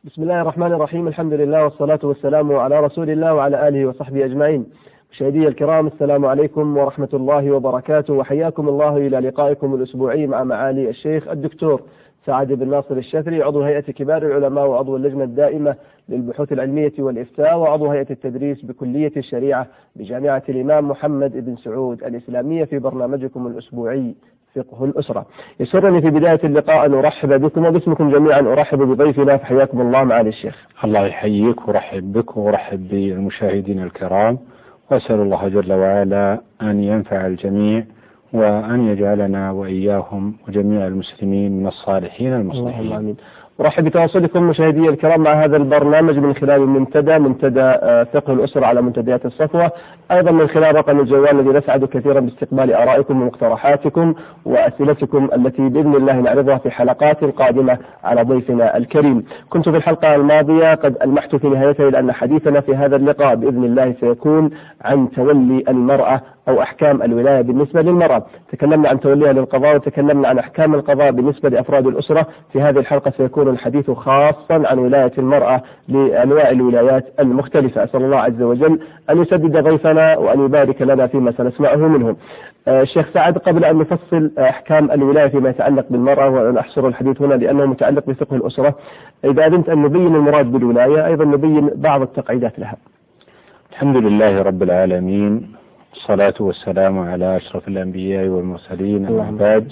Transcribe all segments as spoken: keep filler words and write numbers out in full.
بسم الله الرحمن الرحيم. الحمد لله والصلاة والسلام على رسول الله وعلى آله وصحبه أجمعين. مشاهدي الكرام، السلام عليكم ورحمة الله وبركاته، وحياكم الله إلى لقائكم الأسبوعي مع معالي الشيخ الدكتور سعد بن ناصر الشافري، عضو هيئة كبار العلماء وعضو اللجنة الدائمة للبحوث العلمية والإفتاء وعضو هيئة التدريس بكلية الشريعة بجامعة الإمام محمد بن سعود الإسلامية، في برنامجكم الأسبوعي فقه الأسرة. يسرني في بداية اللقاء أن أرحب بكم وباسمكم جميعا أرحب بضيفنا، فحياكم الله معالي الشيخ. الله يحييك ورحب بك ورحب بالمشاهدين الكرام، وأسأل الله جل وعلا أن ينفع الجميع وأن يجعلنا وإياهم وجميع المسلمين من الصالحين المصلحين. اللهم آمين. أرحب بتواصلكم مشاهدي الكرام مع هذا البرنامج من خلال المنتدى منتدى فقه الأسرة على منتديات الصفوة، أيضا من خلال رقم الجوال الذي نسعد كثيرا باستقبال آرائكم ومقترحاتكم وأسئلتكم التي بإذن الله نعرضها في حلقات قادمة على ضيفنا الكريم. كنت في الحلقة الماضية قد ألمحت في نهايتها إلى أن حديثنا في هذا اللقاء بإذن الله سيكون عن تولي المرأة أو أحكام الولاية بالنسبة للمرأة. تكلمنا عن توليها للقضاء وتكلمنا عن أحكام القضاء بالنسبة لأفراد الأسرة. في هذه الحلقة سيكون الحديث خاصا عن ولاية المرأة لأنواع الولايات المختلفة. أسأل الله عز وجل أن يسدد ضيفنا وأن يبارك لنا فيما سنسمعه منهم. الشيخ سعد، قبل أن نفصل أحكام الولاية فيما يتعلق بالمرأة، وأن أحصر الحديث هنا لأنه متعلق بفقه الأسرة، إذا أردت أن نبين المراد بالولاية أيضا نبين بعض التقعيدات لها. الحمد لله رب العالمين، الصلاة والسلام على أشرف الأنبياء والمرسلين، أما بعد.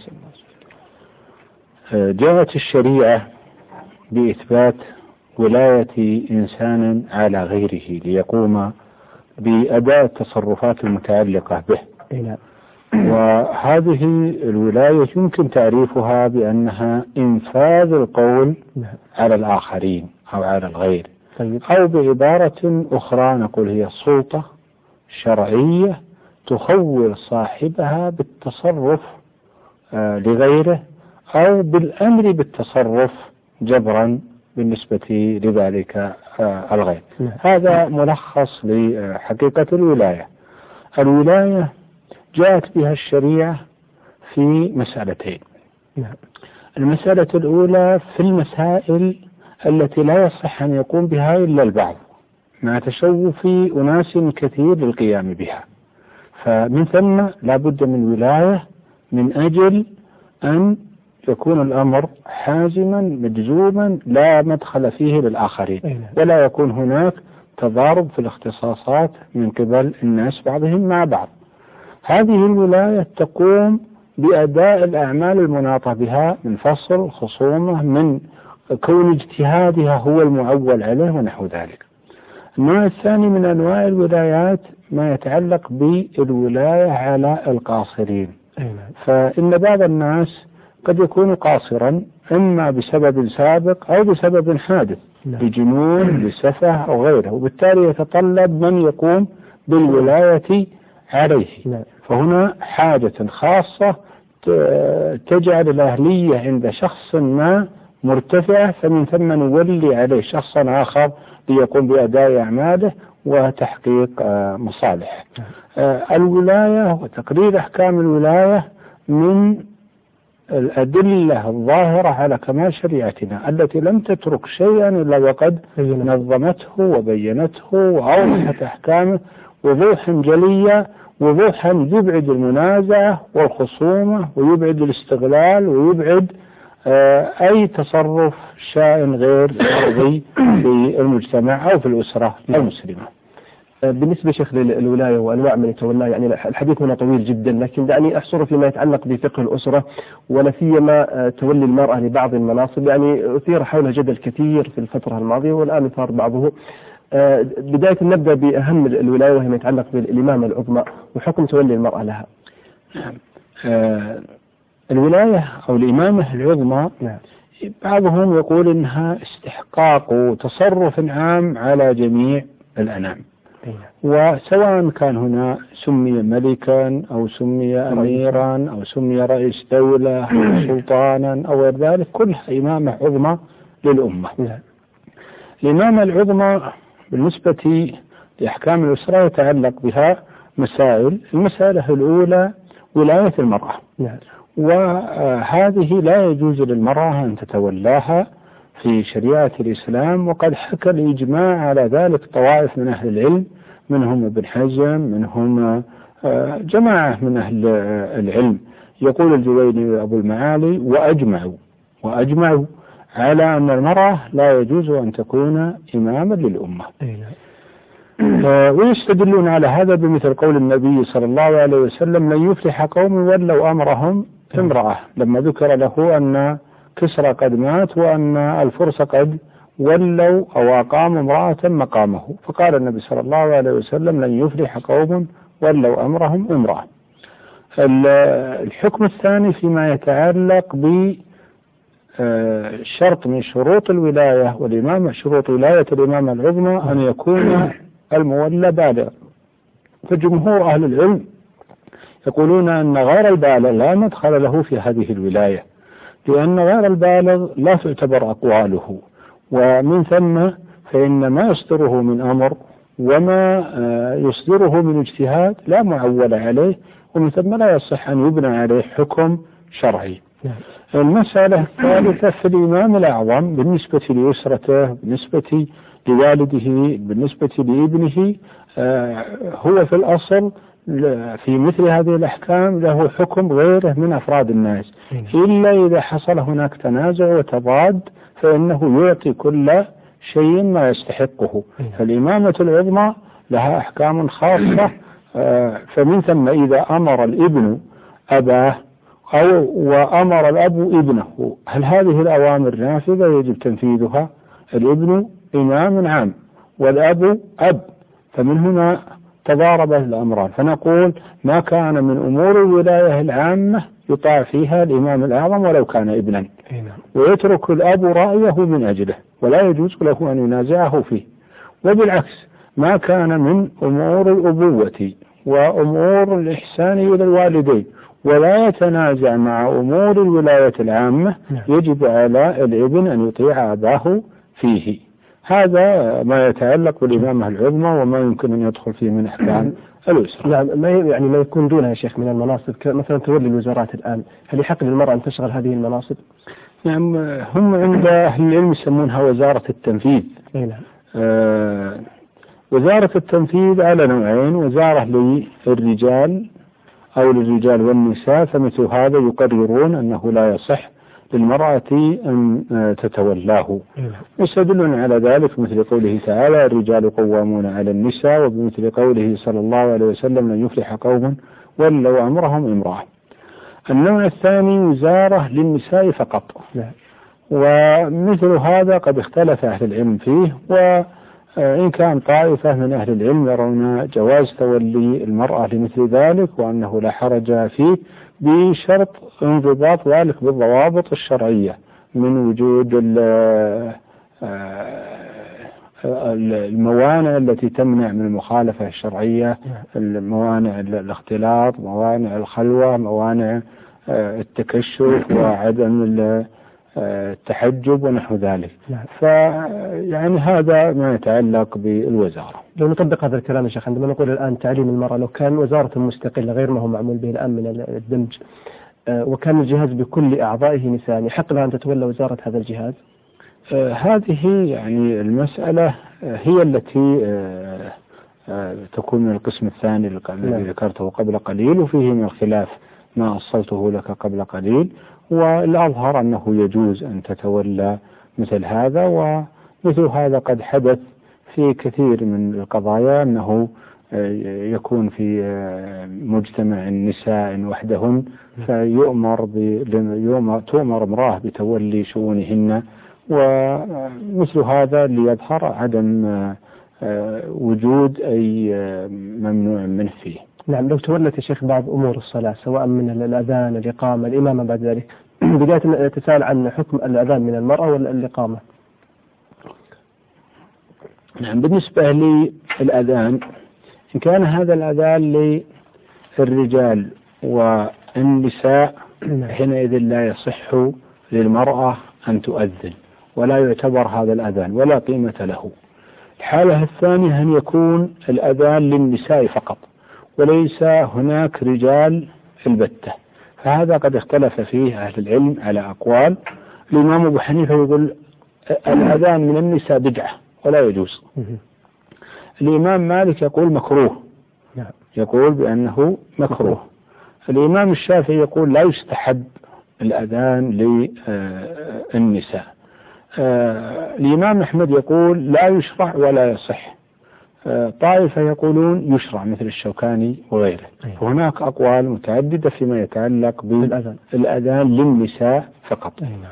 جاءت الشريعة بإثبات ولاية إنسان على غيره ليقوم بأداء التصرفات المتعلقة به، وهذه الولاية يمكن تعريفها بأنها إنفاذ القول على الآخرين أو على الغير، أو بعبارة أخرى نقول هي سلطة شرعية تخول صاحبها بالتصرف لغيره أو بالأمر بالتصرف جبرا بالنسبة لذلك الغير. هذا ملخص لحقيقة الولاية. الولاية جاءت بها الشريعة في مسألتين. المسألة الأولى في المسائل التي لا يصح أن يقوم بها إلا البعض مع تشوف أناس كثير للقيام بها، فمن ثم لا بد من ولاية من أجل أن يكون الأمر حازما مجزوما لا مدخل فيه للآخرين، ولا يكون هناك تضارب في الاختصاصات من قبل الناس بعضهم مع بعض. هذه الولاية تقوم بأداء الأعمال المناطة بها من فصل خصومة، من كون اجتهادها هو المعول عليه ونحو ذلك. النوع الثاني من أنواع الولايات ما يتعلق بالولاية على القاصرين، فإن بعض الناس قد يكون قاصرا إما بسبب سابق أو بسبب حادث، بجنون بسفه أو غيره، وبالتالي يتطلب من يقوم بالولاية عليه. فهنا حاجة خاصة تجعل الأهلية عند شخص ما مرتفعة، فمن ثم نولي عليه شخصا آخر ليقوم بأداء أعماله وتحقيق مصالح. الولاية وتقرير أحكام الولاية من الأدلة الظاهرة على كمال شريعتنا التي لم تترك شيئا إلا وقد نظمته وبينته وأوضحت أحكامه وضوحا جليا، وضوحا يبعد المنازعة والخصومة ويبعد الاستغلال ويبعد أي تصرف شائن غير مرضي في المجتمع أو في الأسرة المسلمة. بالنسبة شيخ للولاية وأنواع من يتولى، يعني الحديث هنا طويل جدا، لكن دعني أحصر فيما يتعلق بفقه الأسرة ولا سيما تولي المرأة لبعض المناصب. يعني أثير حولها جدل كثير في الفترة الماضية والآن يثار بعضه. بداية نبدأ بأهم الولاية وهي ما يتعلق بالإمامة العظمى وحكم تولي المرأة لها. آه الولاية أو الإمامة العظمى، بعضهم يقول إنها استحقاق وتصرف عام على جميع الأنام، وسواء كان هنا سمي ملكا أو سمي أميرا أو سمي رئيس دولة أو سلطانا أو غير ذلك، كلها إمامة عظمى للأمة. الإمامة العظمى بالنسبة لأحكام الأسرة يتعلق بها مسائل. المسألة الأولى ولاية المرأة، وهذه لا يجوز للمرأة أن تتولاها في شريعة الإسلام، وقد حكى الإجماع على ذلك طوائف من أهل العلم، منهم ابن حزم، منهم جماعة من أهل العلم. يقول الجويني أبو المعالي: وأجمعوا وأجمعوا على أن المرأة لا يجوز أن تكون إماما للأمة. ويستدلون على هذا بمثل قول النبي صلى الله عليه وسلم: لن يفلح قوم ولوا أمرهم امرأة، لما ذكر له أن كسرى قد مات وأن الفرس قد ولوا أو أقاموا امرأة مقامه، فقال النبي صلى الله عليه وسلم: لن يفلح قوم ولوا أمرهم امرأة. الحكم الثاني فيما يتعلق بشرط من شروط الولاية والإمامة، شروط ولاية الإمامة العظمى أن يكون المولى بالغ. فجمهور أهل العلم يقولون أن غير البالغ لا مدخل له في هذه الولاية، لأن غير البالغ لا تعتبر أقواله، ومن ثم فإن ما يصدره من أمر وما يصدره من اجتهاد لا معول عليه، ومن ثم لا يصح أن يبنى عليه حكم شرعي. المسألة الثالثة في الإمام الأعظم بالنسبة لأسرته، بالنسبة لوالده، بالنسبة لابنه، هو في الأصل في مثل هذه الأحكام له حكم غيره من أفراد الناس، إلا إذا حصل هناك تنازع وتضاد فإنه يعطي كل شيء ما يستحقه. فالإمامة العظمى لها أحكام خاصة، فمن ثم إذا أمر الابن أباه أو وأمر الأب ابنه، هل هذه الأوامر نافذة يجب تنفيذها؟ الابن إمام عام والأب أب، فمن هنا تضارب الأمران. فنقول ما كان من أمور الولاية العامة يطاع فيها الإمام الأعظم ولو كان ابنا، ويترك الأب رأيه من أجله ولا يجوز له أن ينازعه فيه. وبالعكس ما كان من أمور الأبوة وأمور الإحسان إلى الوالدين ولا يتنازع مع أمور الولاية العامة، يجب على الابن أن يطيع أباه فيه. هذا ما يتعلق بالإمامة العظمى وما يمكن أن يدخل فيه من أحكام الأسرة. نعم، ما يعني ما يكون دونها يا شيخ من المناصب، مثلا تولي الوزارات الآن، هل يحق للمرأة أن تشغل هذه المناصب؟ نعم، هم عند أهل العلم يسمونها وزارة التنفيذ. نعم. آه وزارة التنفيذ على نوعين: وزارة للرجال أو للرجال والنساء، فمثل هذا يقررون أنه لا يصح للمرأة أن تتولاه. يستدلون على ذلك مثل قوله تعالى: الرجال قوامون على النساء، وبمثل قوله صلى الله عليه وسلم: لن يفلح قوم ولوا أمرهم امرأة. النوع الثاني وزارة للنساء فقط، ومثل هذا قد اختلف أهل العلم فيه، وإن كان طائفة من أهل العلم يرون جواز تولي المرأة لمثل ذلك وأنه لا حرج فيه، بشرط انضباط ذلك بالضوابط الشرعية من وجود الموانع التي تمنع من المخالفة الشرعية، الموانع الاختلاط، موانع الخلوة، موانع التكشف وعدم التحجب ونحو ذلك. فيعني هذا ما يتعلق بالوزارة. لو نطبق هذا الكلام يا شيخ، عندما نقول الآن تعليم المرأة، لو كان وزارة مستقلة غير ما هو معمول به الآن من الدمج، وكان الجهاز بكل أعضائه نساء، يحق لها أن تتولى وزارة هذا الجهاز؟ آه هذه يعني المسألة هي التي آه آه تكون من القسم الثاني الذي ذكرته قبل قليل، وفيه من الخلاف ما أصلته لك قبل قليل، والأظهر أنه يجوز أن تتولى مثل هذا. ومثل هذا قد حدث في كثير من القضايا أنه يكون في مجتمع النساء وحدهن، فيؤمر يؤمر تؤمر امرأة بتولي شؤونهن، ومثل هذا ليظهر عدم وجود أي ممنوع منه فيه. نعم، لو تولت يا شيخ بعض أمور الصلاة سواء من الأذان، الإقامة، الإمامة بعد ذلك، بداية تسأل عن حكم الأذان من المرأة والإقامة. نعم، بالنسبة للأذان إن كان هذا الأذان للرجال والنساء حينئذ لا يصح للمرأة أن تؤذن، ولا يعتبر هذا الأذان ولا قيمة له. الحالة الثانية أن يكون الأذان للنساء فقط وليس هناك رجال البتة، فهذا قد اختلف فيه أهل العلم على أقوال. الإمام أبو حنيفة يقول الأذان من النساء بدعة ولا يجوز. الإمام مالك يقول مكروه، يقول بأنه مكروه. الإمام الشافعي يقول لا يستحب الأذان للنساء. الإمام أحمد يقول لا يشرع ولا يصح. طائفة يقولون يشرع مثل الشوكاني وغيره. هناك أقوال متعددة فيما يتعلق بالأذان للنساء فقط.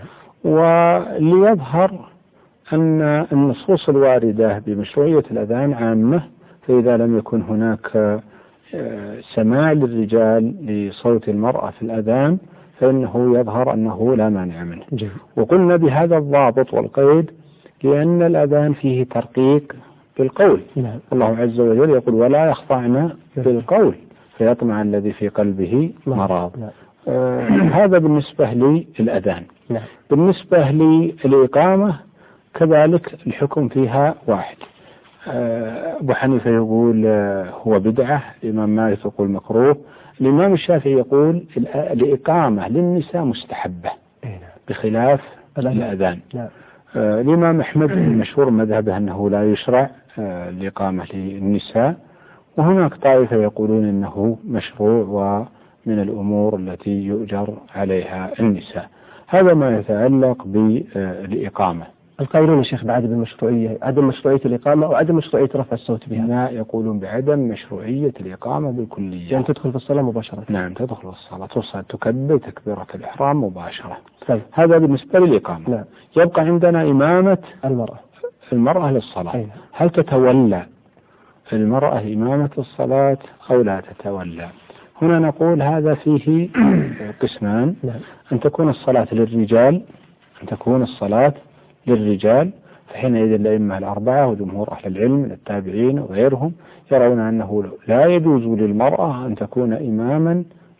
وليظهر أن النصوص الواردة بمشروعية الأذان عامة، فإذا لم يكن هناك سماع للرجال لصوت المرأة في الأذان فإنه يظهر أنه لا مانع منه. جميل. وقلنا بهذا الضابط والقيد لأن الأذان فيه ترقيق بالقول. نعم. الله عز وجل يقول ولا يخضعن بالقول فيطمع الذي في قلبه مرض. نعم. آه هذا بالنسبة للأذان. نعم. بالنسبة للإقامة كذلك الحكم فيها واحد. أبو حنيفة يقول هو بدعة، الإمام مالك يقول مكروه، الإمام الشافعي يقول الإقامة للنساء مستحبة بخلاف الأذان. الإمام أحمد المشهور مذهبه أنه لا يشرع الإقامة للنساء، وهناك طائفة يقولون أنه مشروع ومن الأمور التي يؤجر عليها النساء. هذا ما يتعلق بالإقامة. القائلون يا شيخ بعدم المشروعية، عدم مشروعية الإقامة وعدم مشروعية رفع الصوت بها. لا، يقولون بعدم مشروعية الإقامة بالكلية. يعني تدخل في الصلاة مباشرة. نعم تدخل في الصلاة، توصل تكبر تكبيرة الإحرام مباشرة. طيب. هذا بالنسبة للإقامة. نعم. يبقى عندنا إمامة المرأة المرأة للصلاة. أين. هل تتولى المرأة إمامة الصلاة أو لا تتولى؟ هنا نقول هذا فيه قسمان. نعم. أن تكون الصلاة للرجال أن تكون الصلاة للرجال فحينئذ الأئمة الأربعة وجمهور أهل العلم من التابعين وغيرهم يرون أنه لا يجوز للمرأة أن تكون إماما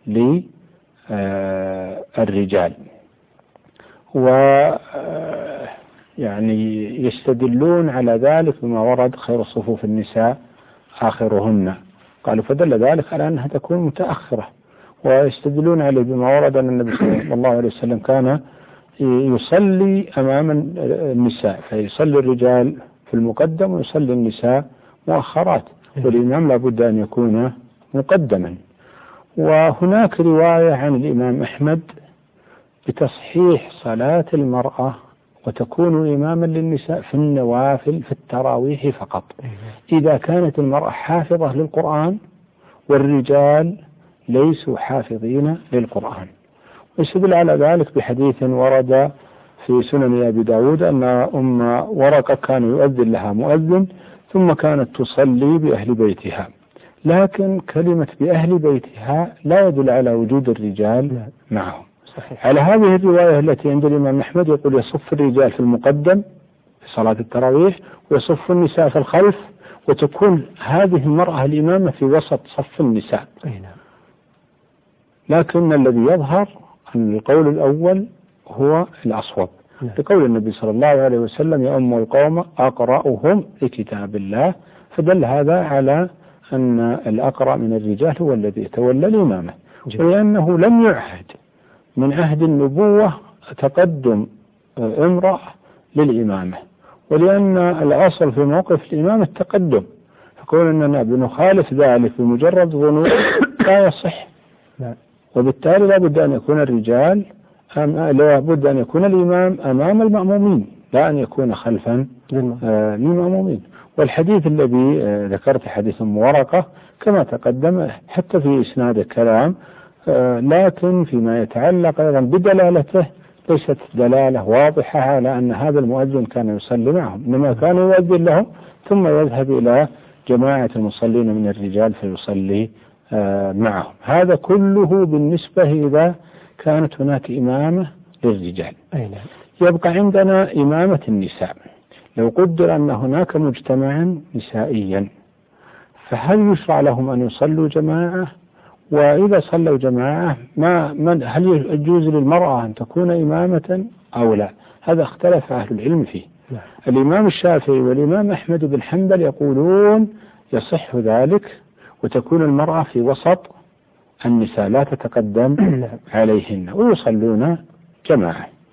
للرجال، و يعني يستدلون على ذلك بما ورد خير صفوف النساء آخرهن، قالوا فدل ذلك على أنها تكون متأخرة، ويستدلون عليه بما ورد أن النبي صلى الله عليه وسلم كان يصلي أمام النساء، فيصلي الرجال في المقدم ويصلي النساء مؤخرات، والإمام لابد أن يكون مقدما. وهناك رواية عن الإمام أحمد بتصحيح صلاة المرأة وتكون إماما للنساء في النوافل في التراويح فقط، إذا كانت المرأة حافظة للقرآن والرجال ليسوا حافظين للقرآن. ويستدل على ذلك بحديث ورد في سنن أبي داود أن أم ورقة كان يؤذن لها مؤذن ثم كانت تصلي بأهل بيتها، لكن كلمة بأهل بيتها لا يدل على وجود الرجال معهم. صحيح. على هذه الرواية التي عند الإمام أحمد يقول يصف الرجال في المقدم في صلاة التراويح ويصف النساء في الخلف، وتكون هذه المرأة الإمامة في وسط صف النساء. لكن الذي يظهر أن القول الأول هو الأصوب، بقول النبي صلى الله عليه وسلم يؤم القوم أقرأهم لكتاب الله، فدل هذا على أن الأقرأ من الرجال هو الذي يتولى الإمامة، ولأنه لم يعهد من عهد النبوة تقدم امرأة للإمامة، ولأن الأصل في موقف الإمامة التقدم، فقول أننا بنخالف ذلك بمجرد ظنون لا يصح، وبالتالي لا بد أن يكون الرجال لا بد أن يكون الإمام أمام المأمومين لا أن يكون خلفا للمأمومين. والحديث الذي ذكرت حديث ورقة كما تقدم حتى في إسناد الكلام، لكن فيما يتعلق أيضا بدلالته ليست دلالة واضحة على أن هذا المؤذن كان يصلي معهم، إنما كان يؤذن لهم ثم يذهب إلى جماعة المصلين من الرجال فيصلي معهم. هذا كله بالنسبة إذا كانت هناك إمامة للرجال. يبقى عندنا إمامة النساء. لو قدر أن هناك مجتمعا نسائيا فهل يشرع لهم أن يصلوا جماعة؟ وإذا صلوا جماعة ما من هل يجوز للمرأة أن تكون إمامة أو لا؟ هذا اختلف أهل العلم فيه. لا. الإمام الشافعي والإمام أحمد بن حنبل يقولون يصح ذلك وتكون المرأة في وسط النساء لا تتقدم عليهن ويصلون جماعة.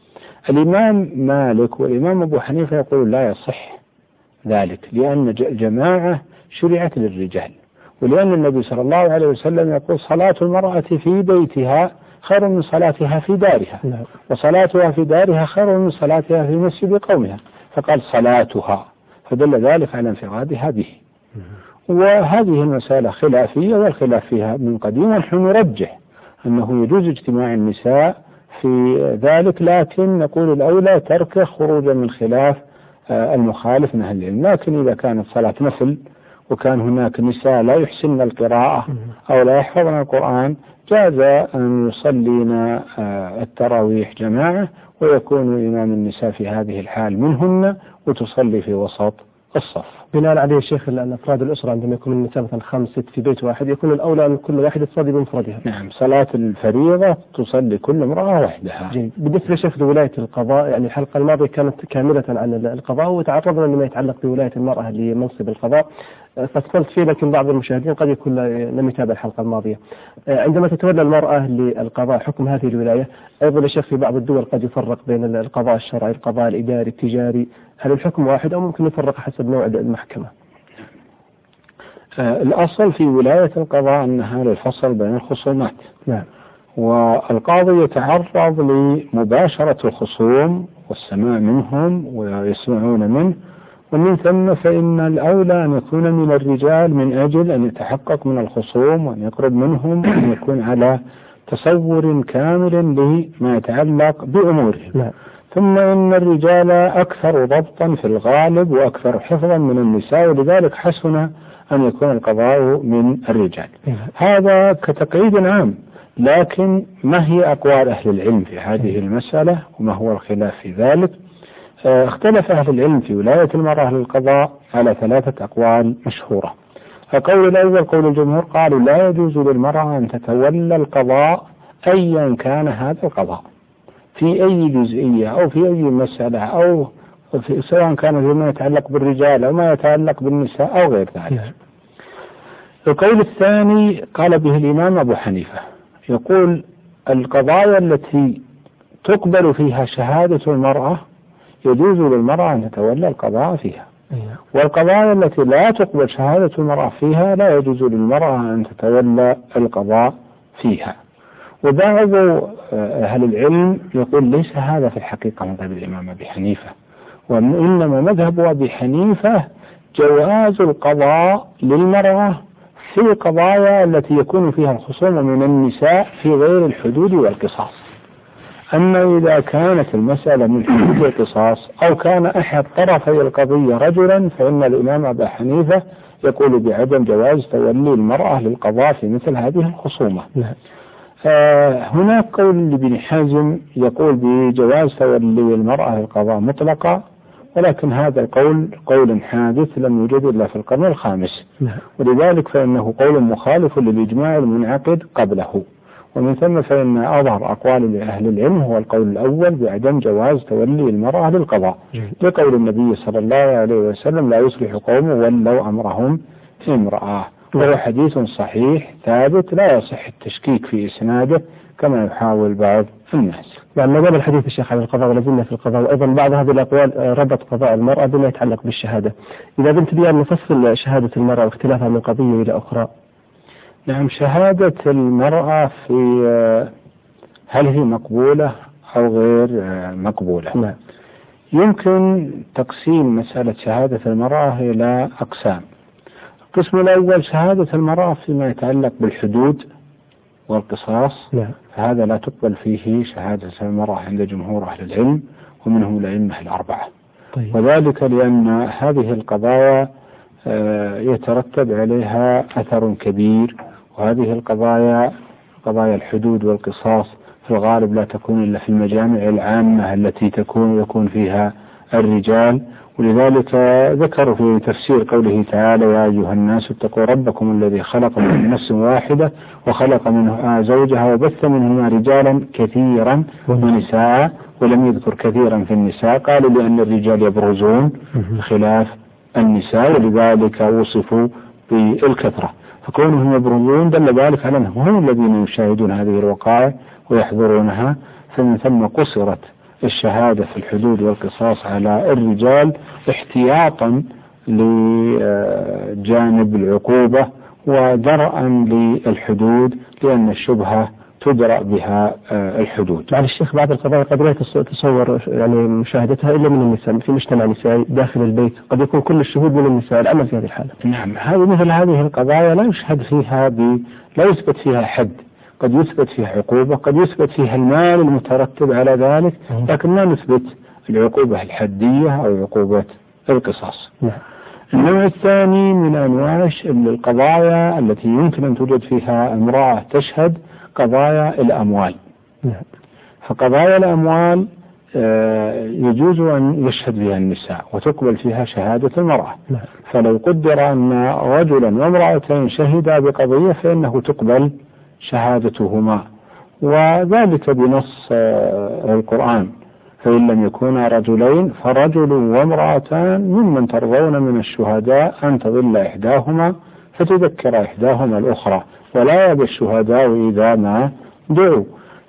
الإمام مالك والإمام أبو حنيفة يقول لا يصح ذلك، لأن جماعة شرعت للرجال، ولأن النبي صلى الله عليه وسلم يقول صلاة المرأة في بيتها خير من صلاتها في دارها، وصلاتها في دارها خير من صلاتها في مسجد قومها، فقال صلاتها، فدل ذلك على انفرادها به. وهذه المسألة خلافية، والخلاف فيها من قديم، ونحن نرجح أنه يجوز اجتماع النساء في ذلك، لكن نقول الأولى تركه خروجا من خلاف المخالف من أهل العلم. لكن إذا كانت صلاة نفل وكان هناك نساء لا يحسن القراءة أو لا يحفظن القرآن، جاز أن يصلين التراويح جماعة، ويكون إمام النساء في هذه الحال منهن، وتصلي في وسط الصف. بناء عليه شيخ أن أفراد الأسرة عندما يكون النساء مثلا خمس ست في بيت واحد، يكون الأولى أن كل واحدة تصلي بمفردها. نعم، صلاة الفريضة تصلي كل امرأة وحدها. جيد. بالنسبة لشيخ لولاية القضاء، يعني الحلقة الماضية كانت كاملة عن القضاء، وتعرضنا لما يتعلق بولاية المرأة لمنصب القضاء، فصلت فيه، لكن بعض المشاهدين قد يكون لم يتابع الحلقة الماضية. عندما تتولى المرأة للقضاء حكم هذه الولاية، أيضا الشيخ في بعض الدول قد يفرق بين القضاء الشرعي، القضاء الإداري، التجاري، هل الحكم واحد أو ممكن يفرق حسب نوع المحكمة؟ آه الأصل في ولاية القضاء أنها للفصل بين الخصومات. نعم. والقاضي يتعرض لمباشرة الخصوم والسماع منهم ويسمعون منه، ومن ثم فإن الأولى أن يكون من الرجال من أجل أن يتحقق من الخصوم وأن يقرب منهم وأن يكون على تصور كامل لما يتعلق بأمورهم. نعم. ثم إن الرجال أكثر ضبطا في الغالب وأكثر حفظا من النساء، ولذلك حسن أن يكون القضاء من الرجال. هذا كتقييد عام، لكن ما هي أقوال أهل العلم في هذه المسألة وما هو الخلاف في ذلك؟ اختلف أهل العلم في ولاية المرأة للقضاء على ثلاثة أقوال مشهورة. القول الأول قول الجمهور، قالوا لا يجوز للمرأة أن تتولى القضاء أيا كان هذا القضاء في أي جزئية أو في أي مسألة، أو في سواء كان فيما يتعلق بالرجال أو ما يتعلق بالنساء أو غير ذلك. القول الثاني قال به الإمام أبو حنيفة، يقول القضايا التي تقبل فيها شهادة المرأة يجوز للمرأة أن تتولى القضاء فيها، والقضايا التي لا تقبل شهادة المرأة فيها لا يجوز للمرأة أن تتولى القضاء فيها. وبعض أهل العلم يقول ليس هذا في الحقيقة مذهب الإمام أبي حنيفة، وإنما مذهب أبي حنيفة جواز القضاء للمرأة في القضايا التي يكون فيها الخصوم من النساء في غير الحدود والقصاص. أما إذا كانت المسألة من حدود والقصاص أو كان أحد طرفي القضية رجلا، فإن الإمام أبي حنيفة يقول بعدم جواز تولي المرأة للقضاء في مثل هذه الخصومة. آه هناك قول لابن حزم يقول بجواز تولي المرأة للقضاء مطلقا، ولكن هذا القول قول حادث لم يوجد إلا في القرن الخامس، ولذلك فإنه قول مخالف للإجماع المنعقد قبله. ومن ثم فإن أظهر أقوال أهل العلم هو القول الأول بعدم جواز تولي المرأة للقضاء، لقول النبي صلى الله عليه وسلم لا يصلح قوم ولوا أمرهم امرأة، وهو حديث صحيح ثابت لا يصح التشكيك في إسناده كما يحاول بعض الناس. يعني ما دام الحديث الشيخ عن القضاء ولازلنا في القضاء، وأيضا بعض هذه الأقوال ربط قضاء المرأة بما يتعلق بالشهادة. إذا بنت بيان نفصل شهادة المرأة واختلافها من قضية إلى أخرى. نعم، شهادة المرأة في هل هي مقبولة أو غير مقبولة؟ نعم. يمكن تقسيم مسألة شهادة المرأة إلى أقسام. القسم الأول شهادة المرأة فيما يتعلق بالحدود والقصاص، نعم. فهذا لا تقبل فيه شهادة المرأة عند جمهور أهل العلم ومنهم الأئمة الأربعة. طيب. وذلك لأن هذه القضايا يترتب عليها أثر كبير، وهذه القضايا قضايا الحدود والقصاص في الغالب لا تكون إلا في المجامع العامة التي تكون يكون فيها الرجال، ولذلك ذكروا في تفسير قوله تعالى يا أيها الناس اتقوا ربكم الذي خلق من نفس واحدة وخلق منها زوجها وبث منهما رجالا كثيرا ونساء، ولم يذكر كثيرا في النساء، قالوا لأن الرجال يبرزون خلاف النساء ولذلك وصفوا بالكثرة، فكونهم يبرزون دل ذلك على أنهم هم الذين يشاهدون هذه الوقائع ويحضرونها، فمن ثم قصرت الشهادة في الحدود والقصاص على الرجال احتياطا لجانب العقوبة ودرءا للحدود، لأن الشبهة تدرأ بها الحدود. مع الشيخ بعض القضايا قد لا تتصور يعني مشاهدتها إلا من النساء في مجتمع نسائي داخل البيت، قد يكون كل الشهود من النساء، الأمل في هذه الحالة. نعم، هذه مثل هذه القضايا لا يشهد فيها ب... لا يثبت فيها حد، قد يثبت فيها عقوبة، قد يثبت فيها المال المترتب على ذلك، لكن ما نثبت العقوبة الحدية أو عقوبة القصاص. نعم. النوع الثاني من أنواع القضايا التي يمكن أن توجد فيها امرأة تشهد قضايا الأموال. نعم. فقضايا الأموال يجوز أن يشهد بها النساء وتقبل فيها شهادة المرأة. نعم. فلو قدر أن رجلا وامرأتين شهدا بقضية فإنه تقبل شهادتهما، وذلك بنص القرآن: فإن لم يكونا رجلين فرجل وامرأتان ممن ترضون من الشهداء أن تضل إحداهما فتذكر إحداهما الأخرى ولا يأبى الشهداء إذا ما دعوا.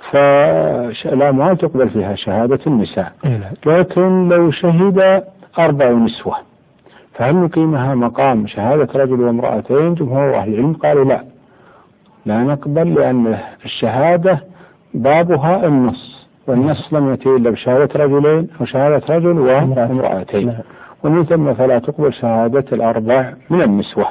فالأموال تقبل فيها شهادة النساء. لكن لو شهد أربع نسوة فهل نقيمها مقام شهادة رجل وامرأتين؟ جمهور أهل العلم قالوا لا، لا نقبل، لأن الشهادة بابها النص، والنص لم يأتي إلا بشهادة رجلين أو شهادة رجل وامرأتين، ومن ثم فلا تقبل شهادة الأربع من النسوة.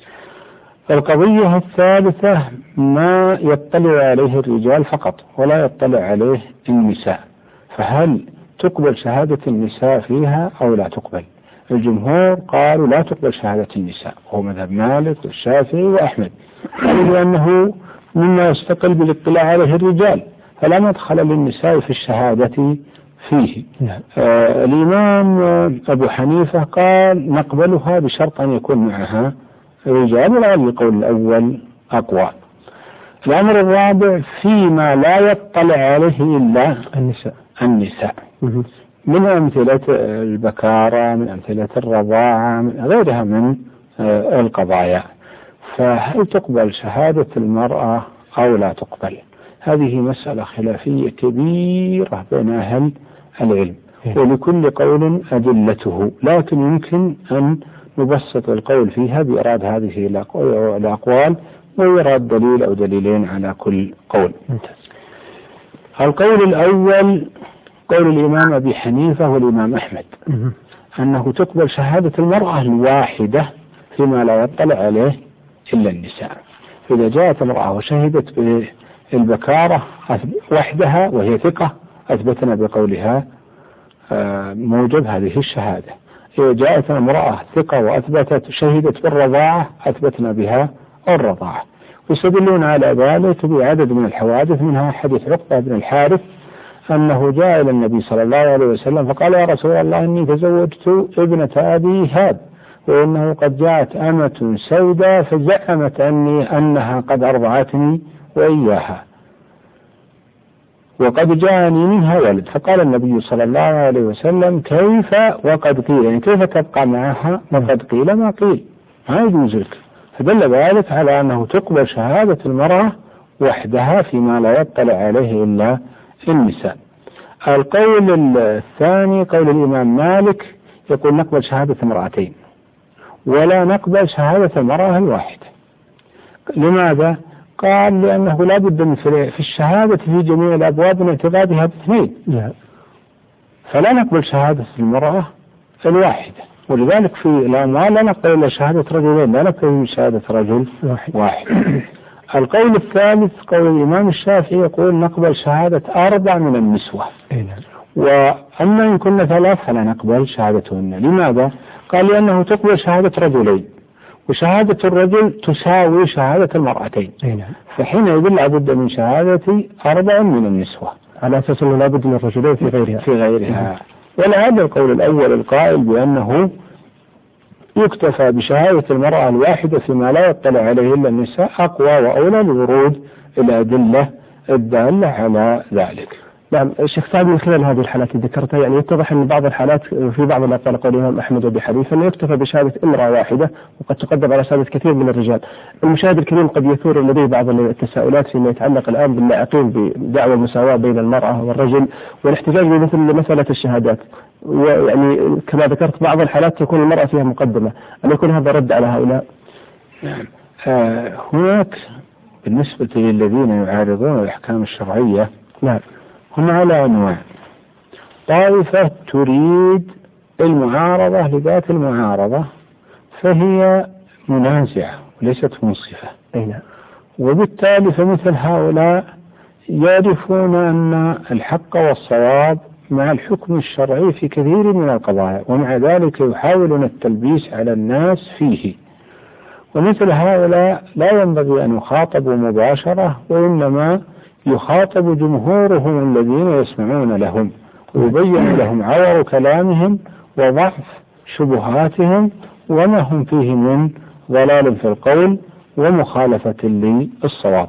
القضية الثالثة ما يطلع عليه الرجال فقط ولا يطلع عليه النساء، فهل تقبل شهادة النساء فيها أو لا تقبل؟ الجمهور قالوا لا تقبل شهادة النساء، وهو مذهب مالك والشافعي وأحمد، لأنه مما يستقل بالاطلاع عليه الرجال، فلا مدخل للنساء في الشهادة فيه. آه الإمام أبو حنيفة قال نقبلها بشرط أن يكون معها رجال، ولعل القول الأول أقوى. الأمر الرابع فيما لا يطلع عليه إلا النساء النساء من أمثلة البكارة، من أمثلة الرضاعة، من غيرها من القضايا. فهل تقبل شهادة المرأة أو لا تقبل؟ هذه مسألة خلافية كبيرة بين أهل العلم، ولكل قول أدلته، لكن يمكن أن نبسط القول فيها بإراد هذه الأقوال ويراد دليل أو دليلين على كل قول. القول الأول قول الإمام أبي حنيفة والإمام أحمد أنه تقبل شهادة المرأة الواحدة فيما لا يطلع عليه إلا النساء. فإذا جاءت امرأة وشهدت بالبكارة وحدها وهي ثقة أثبتنا بقولها موجب هذه الشهادة. إذا جاءت امرأة ثقة وأثبتت شهدت بالرضاعة أثبتنا بها الرضاعة. ويستدلون على ذلك بعدد من الحوادث، منها حديث عقبة بن الحارث أنه جاء إلى النبي صلى الله عليه وسلم فقال: يا رسول الله إني تزوجت ابنة أبي هاب، وإنه قد جاءت أمة سوداء فزعمت أني أنها قد أرضعتني وإياها، وقد جاءني منها ولد. فقال النبي صلى الله عليه وسلم: كيف وقد قيل، يعني كيف تبقى معها وقد قيل ما قيل، ما يجوز لك. فدل ذلك على أنه تقبل شهادة المرأة وحدها فيما لا يطلع عليه إلا النساء. القول الثاني قول الإمام مالك يقول نقبل شهادة امرأتين ولا نقبل شهادة المرأة الواحدة. لماذا؟ قال لأنه لا بد من في الشهادة في جميع الأبواب من اعتقادها باثنين، فلا نقبل شهادة المرأة الواحدة، ولذلك في الأموال لا نقبل إلا شهادة رجلين، لا نقبل شهادة رجل واحد, واحد. القول الثالث قول الإمام الشافعي يقول نقبل شهادة أربع من النسوة، وأما إن كنا ثلاث فلا نقبل شهادتهن. لماذا؟ قال لأنه تقبل شهادة رجلين، وشهادة الرجل تساوي شهادة المرأتين، فحينئذ لا بد من شهادة أربع من النسوة، على أساس أنه لا بد من الرجلين في غيرها في غيرها. ولهذا القول الأول القائل بأنه يكتفى بشهادة المرأة الواحدة فيما لا يطلع عليه إلا النساء أقوى وأولى لورود الأدلة الدالة على ذلك. نعم الشيخ سعد، من خلال هذه الحالات اللي ذكرتها يعني يتضح أن بعض الحالات في بعض الأقوال قول الإمام أحمد وأبي حنيفة أنه يكتفى بشهادة امرأة واحدة وقد تقدم على شهادة كثير من الرجال. المشاهد الكريم قد يثور لديه بعض التساؤلات فيما يتعلق الآن باللاعقين بدعوى المساواة بين المرأة والرجل والاحتجاج بمثل مسألة الشهادات، ويعني كما ذكرت بعض الحالات تكون المرأة فيها مقدمة، أن يكون هذا رد على هؤلاء؟ نعم. آه هناك بالنسبة للذين يعارضون الأحكام الشرعية نعم هم على أنواع. طائفة تريد المعارضة لذات المعارضة فهي منازعة وليست منصفة، نعم. وبالتالي فمثل هؤلاء يعرفون أن الحق والصواب مع الحكم الشرعي في كثير من القضايا، ومع ذلك يحاولون التلبيس على الناس فيه. ومثل هؤلاء لا ينبغي أن يخاطبوا مباشرة، وإنما يخاطب جمهورهم الذين يسمعون لهم ويبين لهم عور كلامهم وضعف شبهاتهم وما هم فيه من ضلال في القول ومخالفة للصواب.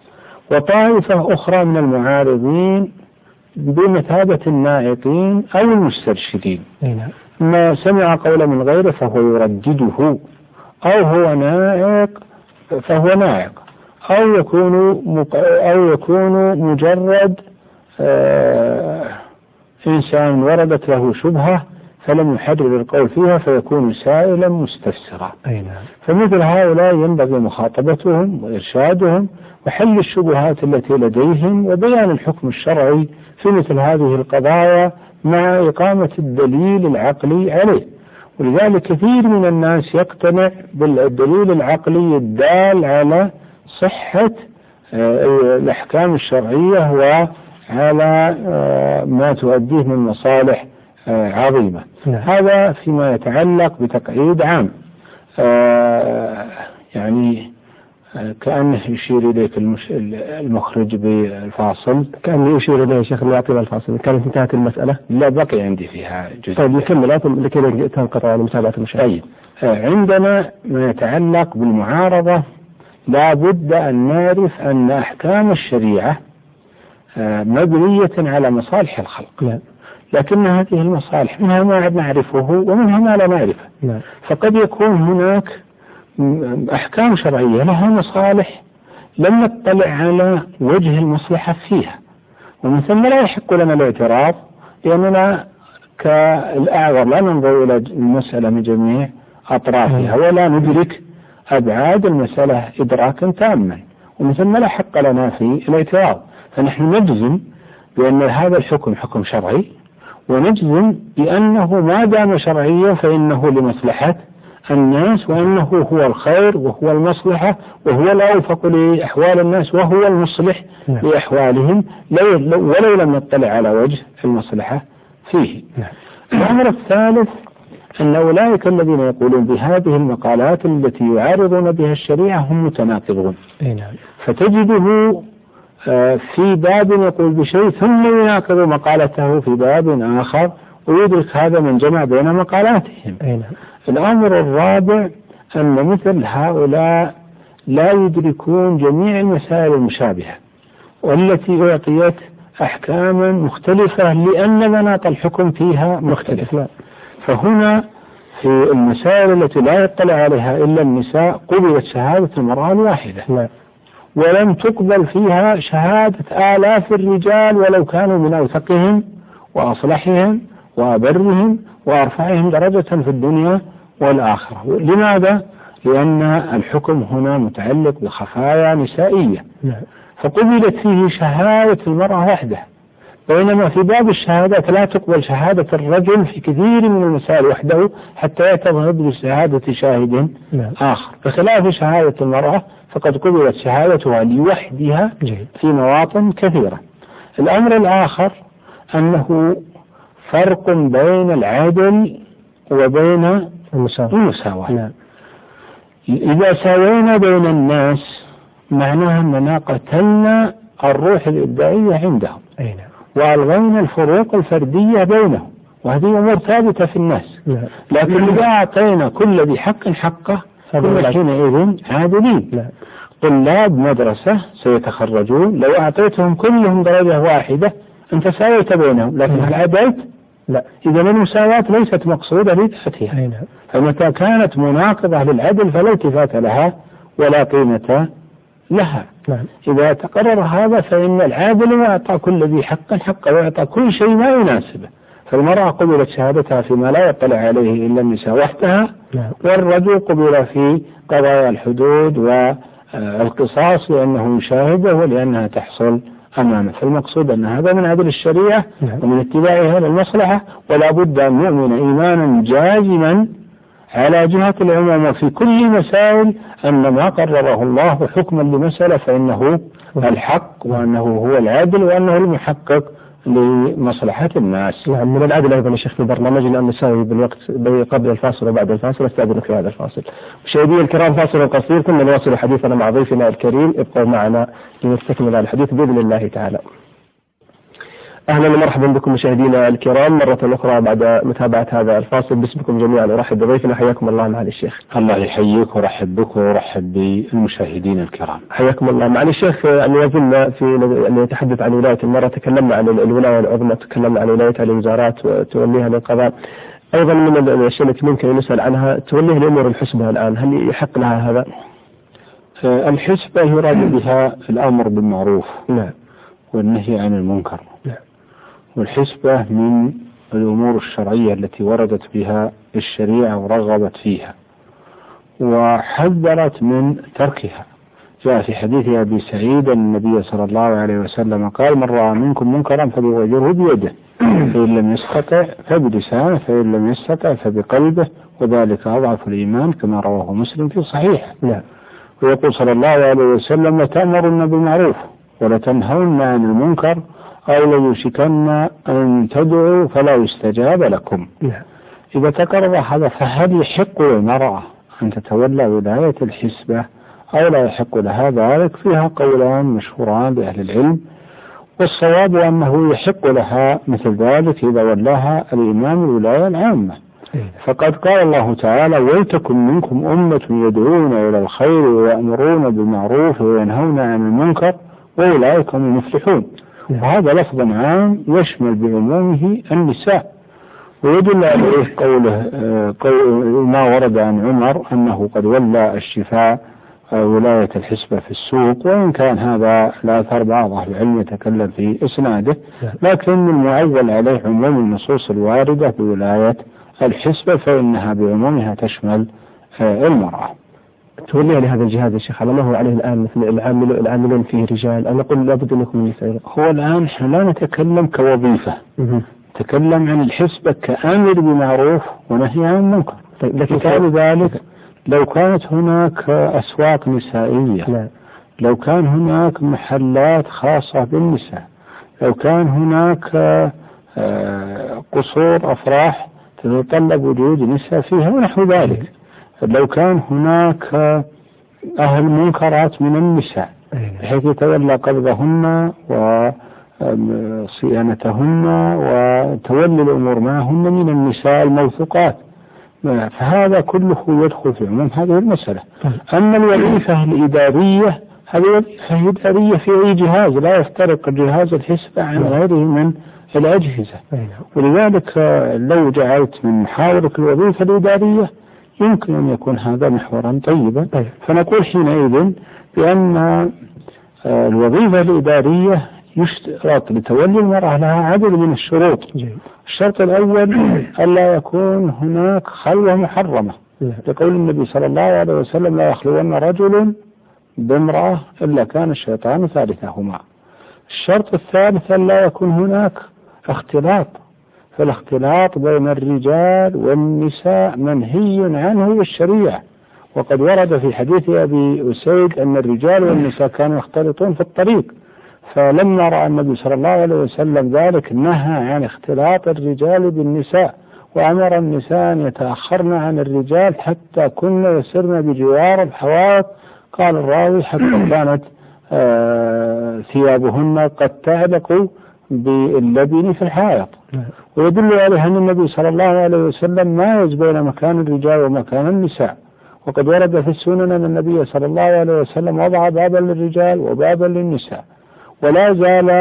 وطائفة أخرى من المعارضين بمثابة النائقين أو المسترشدين، ما سمع قولا من غيره فهو يردده، أو هو نائق فهو نائق، أو يكون أو يكون مجرد آه إنسان وردت له شبهة فلم يحرر القول فيها فيكون سائلا مستفسرا. فمثل هؤلاء ينبغي مخاطبتهم وإرشادهم وحل الشبهات التي لديهم وبيان الحكم الشرعي في مثل هذه القضايا مع إقامة الدليل العقلي عليه. ولذلك كثير من الناس يقتنع بالدليل العقلي الدال على صحة الأحكام الشرعية وعلى ما تؤديه من مصالح عظيمة. هذا فيما يتعلق بتقعيد عام. يعني كأنه يشير إليك المخرج بالفاصل، كأنه يشير إليه شيخ يعطينا الفاصل. كانت انتهت المسألة؟ لا، بقي عندي فيها جزء. طيب نكمل لكي تنقطع متابعة المشاهد. طيب عندنا ما يتعلق بالمعارضة لا بد أن نعرف أن أحكام الشريعة مبنية على مصالح الخلق. لا. لكن هذه المصالح منها ما نعرفه ومنها ما لا نعرفه. لا. فقد يكون هناك أحكام شرعية لها مصالح لم نطلع على وجه المصلحة فيها، ومن ثم لا يحق لنا الاعتراض، لأننا كالأعذر لا ننظر إلى المسألة من جميع أطرافها ولا ندرك أبعاد المسألة إدراكا تاما، ومن ثم لا حق لنا في الاعتراض. فنحن نجزم بأن هذا الحكم حكم شرعي، ونجزم بأنه ما دام شرعيا فإنه لمصلحة الناس، وأنه هو الخير وهو المصلحة وهو الأوفق لأحوال الناس وهو المصلح لأحوالهم ولو لم نطلع على وجه المصلحة فيه. الأمر الثالث أن أولئك الذين يقولون بهذه المقالات التي يعارضون بها الشريعة هم متناقضون. فتجده في باب يقول بشيء ثم يناقض مقالته في باب آخر، ويدرك هذا من جمع بين مقالاتهم. الأمر الرابع أن مثل هؤلاء لا يدركون جميع المسائل المشابهة والتي أعطيت أحكاما مختلفة لأن مناط الحكم فيها مختلف. فهنا في المسائل التي لا يطلع عليها إلا النساء قبلت شهادة المرأة الواحدة، ولم تقبل فيها شهادة آلاف الرجال ولو كانوا من أوثقهم وأصلحهم وأبرهم وأرفعهم درجة في الدنيا والآخرة. لماذا؟ لأن الحكم هنا متعلق بخفايا نسائية، فقبلت فيه شهادة المرأة وحده، بينما في باب الشهادات لا تقبل شهادة الرجل في كثير من المسائل وحده حتى يتضهد بشهادة شاهد آخر، بخلاف شهادة المرأة فقد قبلت شهادتها لوحدها في مواطن كثيرة. الأمر الآخر أنه فرق بين العدل وبين المساواة. إذا ساوينا بين الناس معناها أننا قتلنا الروح الإبداعية عندهم وألغينا الفروق الفردية بينهم، وهذه أمور ثابتة في الناس. لكن إذا أعطينا كل ذي حق حقه كل حينئذ عادلين. طلاب مدرسة سيتخرجون لو أعطيتهم كلهم درجة واحدة أنت ساويت بينهم، لكن هل عدلت؟ لا. إذا المساواة ليست مقصودة لذاتها، فمتى كانت مناقضة للعدل فلا التفات لها ولا قيمة لها. نعم. إذا تقرر هذا فإن العادل يعطى كل ذي حق حقه ويعطى كل شيء ما يناسبه. فالمرأة قبلت شهادتها فيما لا يطلع عليه إلا النساء وحدها. نعم. والرجل قبل في قضايا الحدود والقصاص لأنه يشاهده ولأنها تحصل أمامه. فالمقصود أن هذا من عدل الشريعة. نعم. ومن اتباعها للمصلحة، ولا بد أن يؤمن إيمانا جازما على جهة العموم وفي كل مسائل أن ما قرره الله حكما لمسألة فإنه الحق، وأنه هو العدل، وأنه المحقق لمصلحة الناس. نعم. من العدل أيضا يا شيخ في برنامجنا أن نساوي بالوقت قبل الفاصل وبعد الفاصل. استأذنك في هذا الفاصل. مشاهدينا الكرام، فاصل قصير ثم نواصل حديثنا مع ضيفنا الكريم. ابقوا معنا لنستكمل الحديث بإذن الله تعالى. أهلا ومرحبا بكم مشاهدينا الكرام مرة أخرى بعد متابعة هذا الفاصل. باسمكم جميعا أرحب بضيفنا. حياكم الله معالي الشيخ. الله يحييك ورحب بك ورحب بالمشاهدين الكرام. حياكم الله معالي الشيخ. أن يزلنا في أن نتحدث عن ولاية المرأة. تكلمنا عن الولاية العظمى، تكلمنا عن ولايتها للوزارات وتوليها للقضاء. أيضا من الأشياء التي ممكن نسأل عنها توليها لأمور الحسبة الآن، هل يحق لها هذا؟ الحسبة يراد بها الأمر بالمعروف. نعم. والنهي عن المنكر. نعم. والحسبة من الأمور الشرعية التي وردت بها الشريعة ورغبت فيها وحذرت من تركها. جاء في حديث أبي سعيد أن النبي صلى الله عليه وسلم قال: من رأى منكم منكرا فليغيره بيده، فإن لم يستطع فبلسانه، فإن لم يستطع فبقلبه، وذلك أضعف الإيمان، كما رواه مسلم في صحيحه. نعم. ويقول صلى الله عليه وسلم: لتأمرن بالمعروف ولتنهون عن المنكر أو ليوشكن أن تدعوا فلا يستجاب لكم. نعم. إذا تقرر هذا فهل يحق للمرأة أن تتولى ولاية الحسبة أو لا يحق لها ذلك؟ فيها قولان مشهوران لأهل العلم، والصواب أنه يحق لها مثل ذلك إذا ولاها الإمام الولاية العامة. فقد قال الله تعالى: ولتكن منكم أمة يدعون إلى الخير ويأمرون بالمعروف وينهون عن المنكر وأولئك هم المفلحون. وهذا لفظ عام يشمل بعمومه النساء. ويدل عليه قوله قول ما ورد عن عمر أنه قد ولى الشفاء ولاية الحسبة في السوق، وإن كان هذا الأثر بعض أهل العلم يتكلم في إسناده، لكن المعول عليه عموم النصوص الواردة بولاية الحسبة، فإنها بعمومها تشمل المرأة. توليها لهذا الجهاز يا شيخ على ما هو عليه الآن مثل العامل العاملون فيه رجال، أنا أقول لابد أن يكون نساء. هو الآن لا نتكلم كوظيفة، نتكلم عن الحسبة كأمر بمعروف ونهي عن المنكر. طيب لكن مثال ذلك لو كانت هناك أسواق نسائية، لا. لو كان هناك محلات خاصة بالنساء، لو كان هناك قصور أفراح تتطلب وجود نساء فيها ونحو ذلك، لو كان هناك أهل منكرات من النساء بحيث يتولى قبضهن وصيانتهن وتولي الأمور معهن من النساء الموثوقات، فهذا كله يدخل في عموم هذه المسألة. أما الوظيفة الإدارية هذه وظيفة إدارية في أي جهاز، لا يفترق جهاز الحسبة عن غيره من الأجهزة. ولذلك لو جعلت من محاورك الوظيفة الإدارية يمكن أن يكون هذا محورا طيبا. فنقول حينئذ بأن الوظيفة الإدارية يشترط لتولي المرأة لها عدد من الشروط. الشرط الأول ألا يكون هناك خلوة محرمة، لقول النبي صلى الله عليه وسلم: لا يخلون رجل بامرأة إلا كان الشيطان ثالثهما. الشرط الثالث ألا يكون هناك اختلاط، فالاختلاط بين الرجال والنساء منهي عنه بالشريعة، وقد ورد في حديث أبي أسيد أن الرجال والنساء كانوا يختلطون في الطريق، فلما رأى النبي صلى الله عليه وسلم ذلك نهى عن اختلاط الرجال بالنساء، وأمر النساء أن يتأخرن عن الرجال حتى كن يسرن بجوار الحوائط. قال الراوي: حتى كانت آه ثيابهن قد تعلق باللبن في الحائط. ويدل عليه أن النبي صلى الله عليه وسلم مايز بين مكان الرجال ومكان النساء، وقد ورد في السنن أن النبي صلى الله عليه وسلم وضع بابا للرجال وبابا للنساء، ولا زال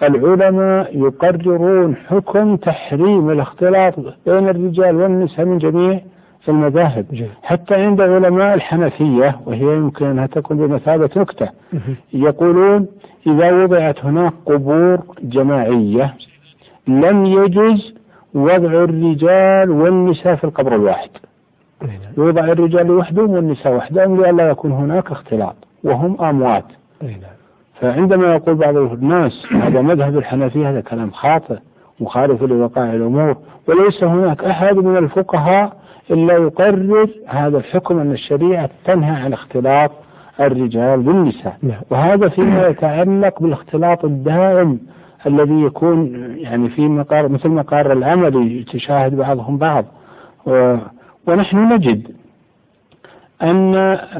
العلماء يقررون حكم تحريم الاختلاط بين الرجال والنساء من جميع المذاهب، حتى عند علماء الحنفية، وهي يمكن أنها تكون بمثابة نكتة، يقولون إذا وضعت هناك قبور جماعية لم يجوز وضع الرجال والنساء في القبر الواحد، يوضع الرجال وحدهم والنساء وحدهم لئلا يكون هناك اختلاط وهم أموات. فعندما يقول بعض الناس هذا مذهب الحنفية، هذا كلام خاطئ مخالف لوقائع الأمور، وليس هناك أحد من الفقهاء إلا يقرر هذا الحكم أن الشريعة تنهى عن اختلاط الرجال بالنساء. وهذا فيما يتعلق بالاختلاط الدائم الذي يكون يعني في مقار مثل مقار العمل يتشاهد بعضهم بعض. ونحن نجد أن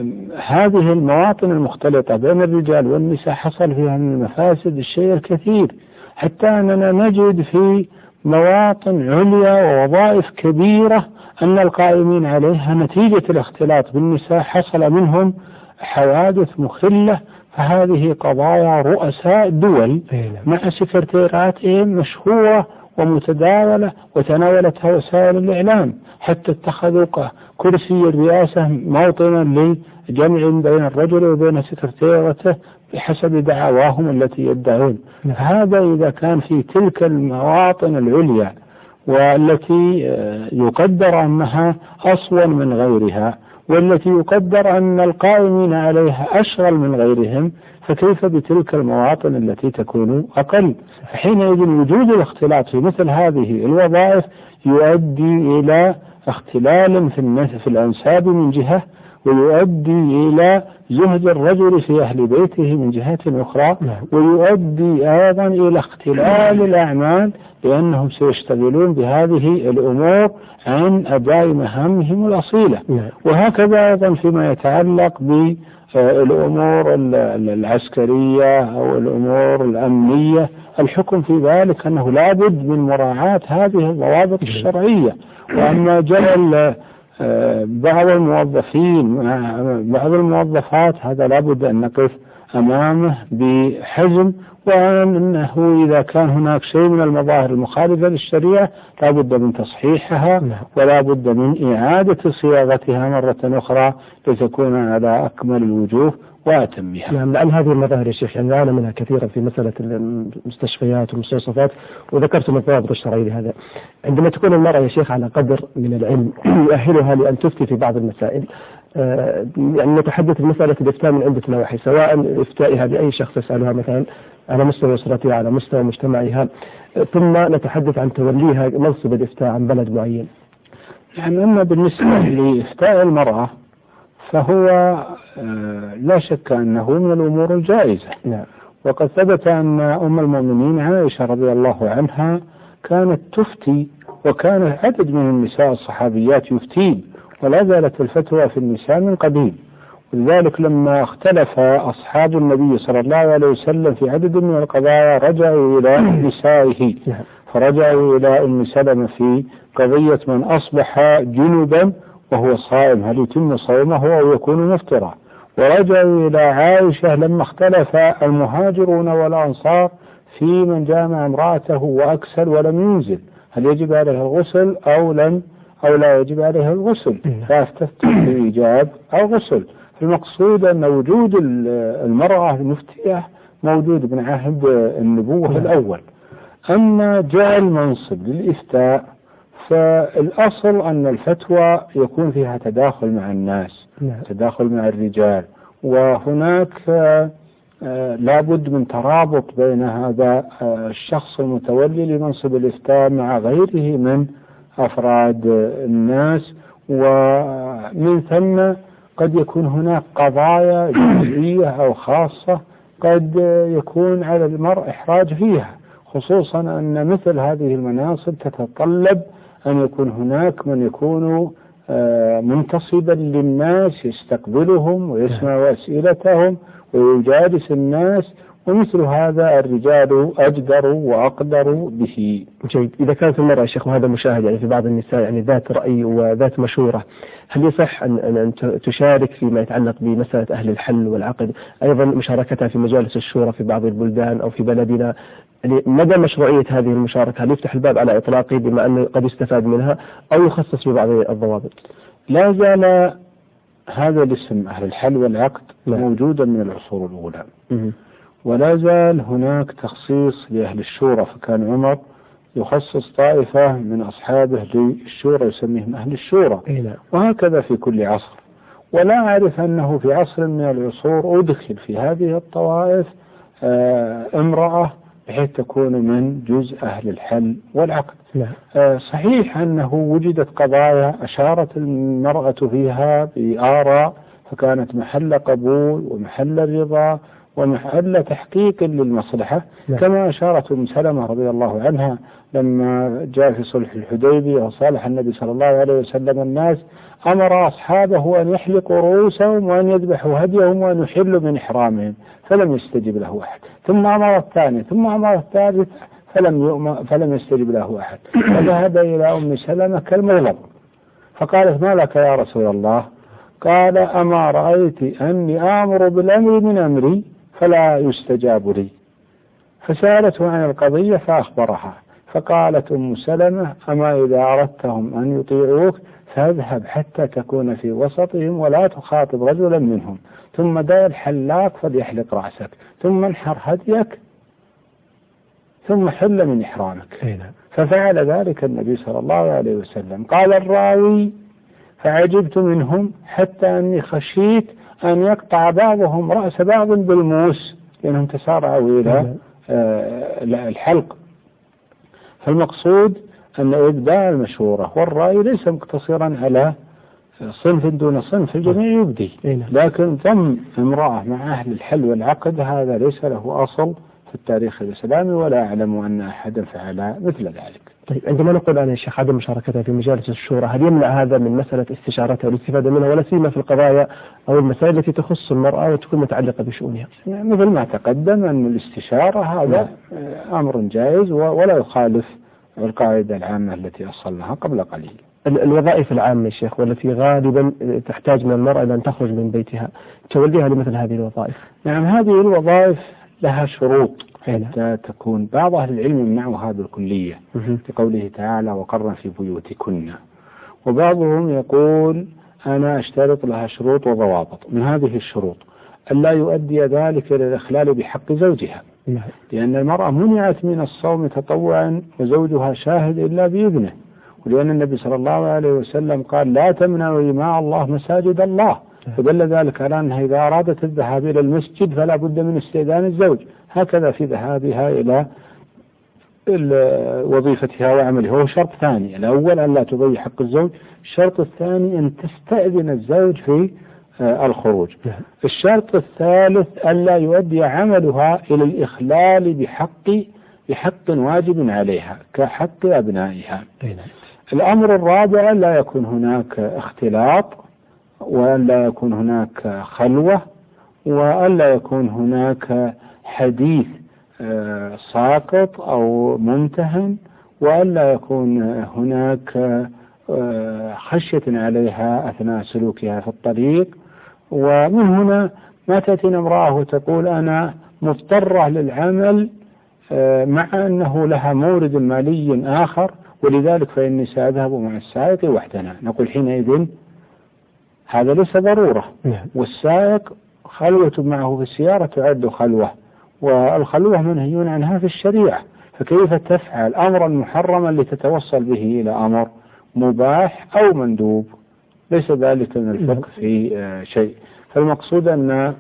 هذه المواطن المختلطة بين الرجال والنساء حصل فيها من المفاسد الشيء الكثير، حتى أننا نجد في مواطن عليا ووظائف كبيرة أن القائمين عليها نتيجة الاختلاط بالنساء حصل منهم حوادث مخلة. فهذه قضايا رؤساء دول مع سكرتيراتهم مشهورة ومتداولة وتناولتها وسائل الإعلام، حتى اتخذوا كرسي الرئاسة موطنا لجمع بين الرجل وبين سكرتيرته بحسب دعواهم التي يدعون. هذا إذا كان في تلك المواطن العليا والتي يقدر أنها أصون من غيرها والتي يقدر أن القائمين عليها أشغل من غيرهم، فكيف بتلك المواطن التي تكون أقل؟ حينئذ وجود الاختلاط في مثل هذه الوظائف يؤدي إلى اختلال في في الأنساب من جهة، ويؤدي إلى زهد الرجل في أهل بيته من جهة أخرى، ويؤدي أيضا إلى اختلال الأعمال لأنهم سيشتغلون بهذه الأمور عن أداء مهامهم الأصيلة. وهكذا أيضا فيما يتعلق بالأمور العسكرية أو الأمور الأمنية، الحكم في ذلك أنه لابد من مراعاة هذه الضوابط الشرعية. وأما جعل بعض الموظفين بعض الموظفات هذا لابد أن نقف أمامه بحزم، وأنه إذا كان هناك شيء من المظاهر المخالفة للشريعة لابد من تصحيحها ولا بد من إعادة صياغتها مرة أخرى لتكون على أكمل الوجوه وأتمها. نعم، لأن هذه المظاهر يا شيخ يعني نعاني منها كثيرا في مسألة المستشفيات والمستوصفات، وذكرتم الضوابط الشرعية لهذا. عندما تكون المرأة يا شيخ على قدر من العلم يؤهلها لأن تفتي في بعض المسائل، آه يعني نتحدث بمسألة الإفتاء من عدة نواحي، سواء إفتائها بأي شخص يسألها مثلا على مستوى أسرتها على مستوى مجتمعها، ثم نتحدث عن توليها منصب الإفتاء عن بلد معين. يعني أما بالنسبة لإفتاء المرأة فهو لا شك أنه من الأمور الجائزة. نعم. وقد ثبت أن أم المؤمنين عائشة رضي الله عنها كانت تفتي، وكان عدد من النساء الصحابيات يفتين، ولا زالت الفتوى في النساء من قديم. ولذلك لما اختلف أصحاب النبي صلى الله عليه وسلم في عدد من القضايا رجعوا إلى نسائه، فرجعوا إلى أم سلمة في قضية من أصبح جنبا وهو صائم هل يتم صومه أو يكون مفطرا، ورجعوا إلى عائشة لما اختلف المهاجرون والأنصار في من جامع امرأته وأكسل ولم ينزل هل يجب عليها الغسل أو لم أو لا يجب عليها الغسل، فافتت بإيجاب أو غسل. المقصود أن وجود المرأة المفتية موجود من عهد النبوة الأول. أما جعل منصب للإفتاء فالأصل أن الفتوى يكون فيها تداخل مع الناس، تداخل مع الرجال، وهناك لابد من ترابط بين هذا الشخص المتولي لمنصب الإفتاء مع غيره من أفراد الناس، ومن ثم قد يكون هناك قضايا جزئية أو خاصة قد يكون على المرء إحراج فيها، خصوصا أن مثل هذه المناصب تتطلب أن يكون هناك من يكون منتصبا للناس يستقبلهم ويسمع أسئلتهم ويجالس الناس، ومثل هذا الرجال أجدر وأقدر به. جيد. إذا كانت المرأة يا شيخ، وهذا مشاهد يعني في بعض النساء يعني ذات رأي وذات مشورة، هل يصح أن أن تشارك فيما يتعلق بمسألة أهل الحل والعقد، أيضا مشاركتها في مجالس الشورى في بعض البلدان أو في بلدنا؟ يعني مدى مشروعية هذه المشاركة، هل يفتح الباب على إطلاقه بما أنه قد يستفاد منها أو يخصص ببعض الضوابط؟ لا زال هذا الاسم أهل الحل والعقد موجودا من العصور الأولى، ولا زال هناك تخصيص لأهل الشورى، فكان عمر يخصص طائفة من أصحابه للشورى يسميهم أهل الشورى، وهكذا في كل عصر. ولا أعرف أنه في عصر من العصور أدخل في هذه الطوائف امرأة بحيث تكون من جزء أهل الحل والعقد. آه صحيح أنه وجدت قضايا أشارت المرأة فيها بآراء فكانت محل قبول ومحل رضا ومحل تحقيق للمصلحة، لا. كما أشارت أم سلمة رضي الله عنها لما جاء في صلح الحديبية وصالح النبي صلى الله عليه وسلم الناس، أمر أصحابه أن يحلقوا رؤوسهم وأن يذبحوا هديهم وأن يحلوا من إحرامهم، فلم يستجب له أحد. ثم أمر الثاني، ثم أمر الثالث، فلم يؤمر فلم يستجب له أحد. فذهب إلى أم سلمة كالمغلب فقالت: ما لك يا رسول الله؟ قال: أما رأيت أني آمر بالأمر من أمري فلا يستجاب لي. فسألته عن القضية فأخبرها، فقالت أم سلمة: أما إذا أردتهم أن يطيعوك فاذهب حتى تكون في وسطهم ولا تخاطب رجلا منهم، ثم دع الحلاق فليحلق رأسك، ثم انحر هديك، ثم حل من إحرامك. ففعل ذلك النبي صلى الله عليه وسلم. قال الراوي: فعجبت منهم حتى أني خشيت أن يقطع بعضهم رأس بعض بالموس، لأنهم تسارعوا إلى الحلق. فالمقصود أن إبداء المشورة والرأي ليس مقتصرا على صنف دون صنف، الجميع يبدي، لكن ضم امرأة مع أهل الحل والعقد هذا ليس له أصل في التاريخ الإسلامي، ولا أعلم أن أحدا فعل مثل ذلك. طيب، عندما نقول أنا يا شيخ عدم مشاركتها في مجالس الشورى، هل يمنع هذا من مسألة استشارتها والاستفادة منها، ولا سيما في القضايا أو المسائل التي تخص المرأة وتكون متعلقة بشؤونها؟ مثل ما تقدم أن الاستشارة هذا أمر جائز ولا يخالف القاعدة العامة التي أصلناها قبل قليل. الوظائف العامة يا شيخ والتي غالبا تحتاج من المرأة أن تخرج من بيتها، توليها لمثل هذه الوظائف؟ نعم، هذه الوظائف لها شروط حتى تكون. بعض أهل العلم يمنعها بالكلية لقوله تعالى: وقرن في بيوتكن، وبعضهم يقول: أنا أشترط لها شروط وضوابط. من هذه الشروط ألا يؤدي ذلك إلى الإخلال بحق زوجها، لأن المرأة منعت من الصوم تطوعا وزوجها شاهد إلا بإذنه، ولأن النبي صلى الله عليه وسلم قال: لا تمنعوا إماء الله مساجد الله، فدل ذلك على أنها إذا أرادت الذهاب إلى المسجد فلا بد من استئذان الزوج. هكذا في ذهابها إلى وظيفتها وعملها. هو شرط ثاني، الأول أن لا تضيع حق الزوج، الشرط الثاني أن تستأذن الزوج في الخروج. الشرط الثالث أن لا يؤدي عملها إلى الإخلال بحق بحق واجب عليها كحق أبنائها. الأمر الرابع أن لا يكون هناك اختلاط، وأن لا يكون هناك خلوة، وأن لا يكون هناك حديث ساقط أو منتهن، وأن لا يكون هناك خشية عليها أثناء سلوكها في الطريق. ومن هنا ما تأتينا امرأة وتقول: أنا مضطرة للعمل مع أنه لها مورد مالي آخر، ولذلك فإني سأذهب مع السائق وحدنا. نقول حينئذ هذا ليس ضرورة، والسائق خلوة معه في السيارة تعد خلوة، والخلوة منهي عنها في الشريعة، فكيف تفعل أمرا محرما لتتوصل به إلى أمر مباح أو مندوب؟ ليس ذلك من الفقه في شيء. فالمقصود أن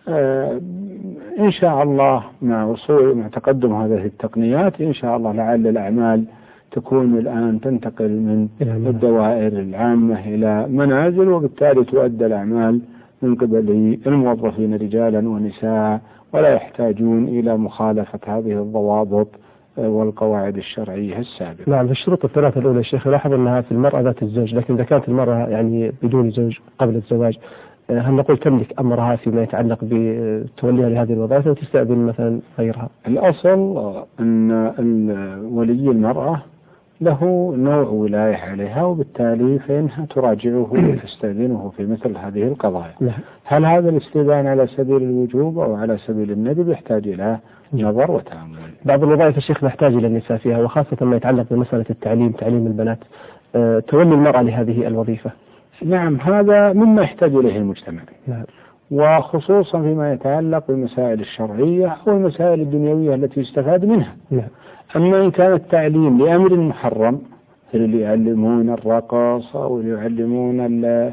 إن شاء الله مع وصول مع تقدم هذه التقنيات إن شاء الله لعل الأعمال تكون الآن تنتقل من الدوائر العامة إلى منازل، وبالتالي تؤدى الأعمال من قبل الموظفين رجالا ونساء، ولا يحتاجون إلى مخالفة هذه الضوابط والقواعد الشرعية السابقة. نعم، في الشروط الثلاثة الأولى الشيخ لاحظ أنها في المرأة ذات الزوج، لكن إذا كانت المرأة يعني بدون زوج قبل الزواج هل نقول تملك أمرها فيما يتعلق بتوليها لهذه الوظائف أو تستأذن مثلا غيرها؟ الأصل أن ولي المرأة له نوع ولاية عليها، وبالتالي فإنها تراجعه وتستأذنه في مثل هذه القضايا. هل هذا الاستئذان على سبيل الوجوب أو على سبيل الندب يحتاج إلى نظر وتأمل. بعض الوظائف الشيخ نحتاج إلى النساء فيها، وخاصة ما يتعلق بمسألة التعليم، تعليم البنات، أه تولي المرأة لهذه الوظيفة. نعم، هذا مما يحتاج إليه المجتمع. نعم. وخصوصا فيما يتعلق بالمسائل الشرعية أو المسائل الدنيوية التي يستفاد منها. نعم. أما إن كان التعليم لأمر محرم، اللي يعلمون الرقص أو يعلمون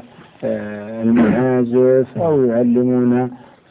المعازف أو يعلمون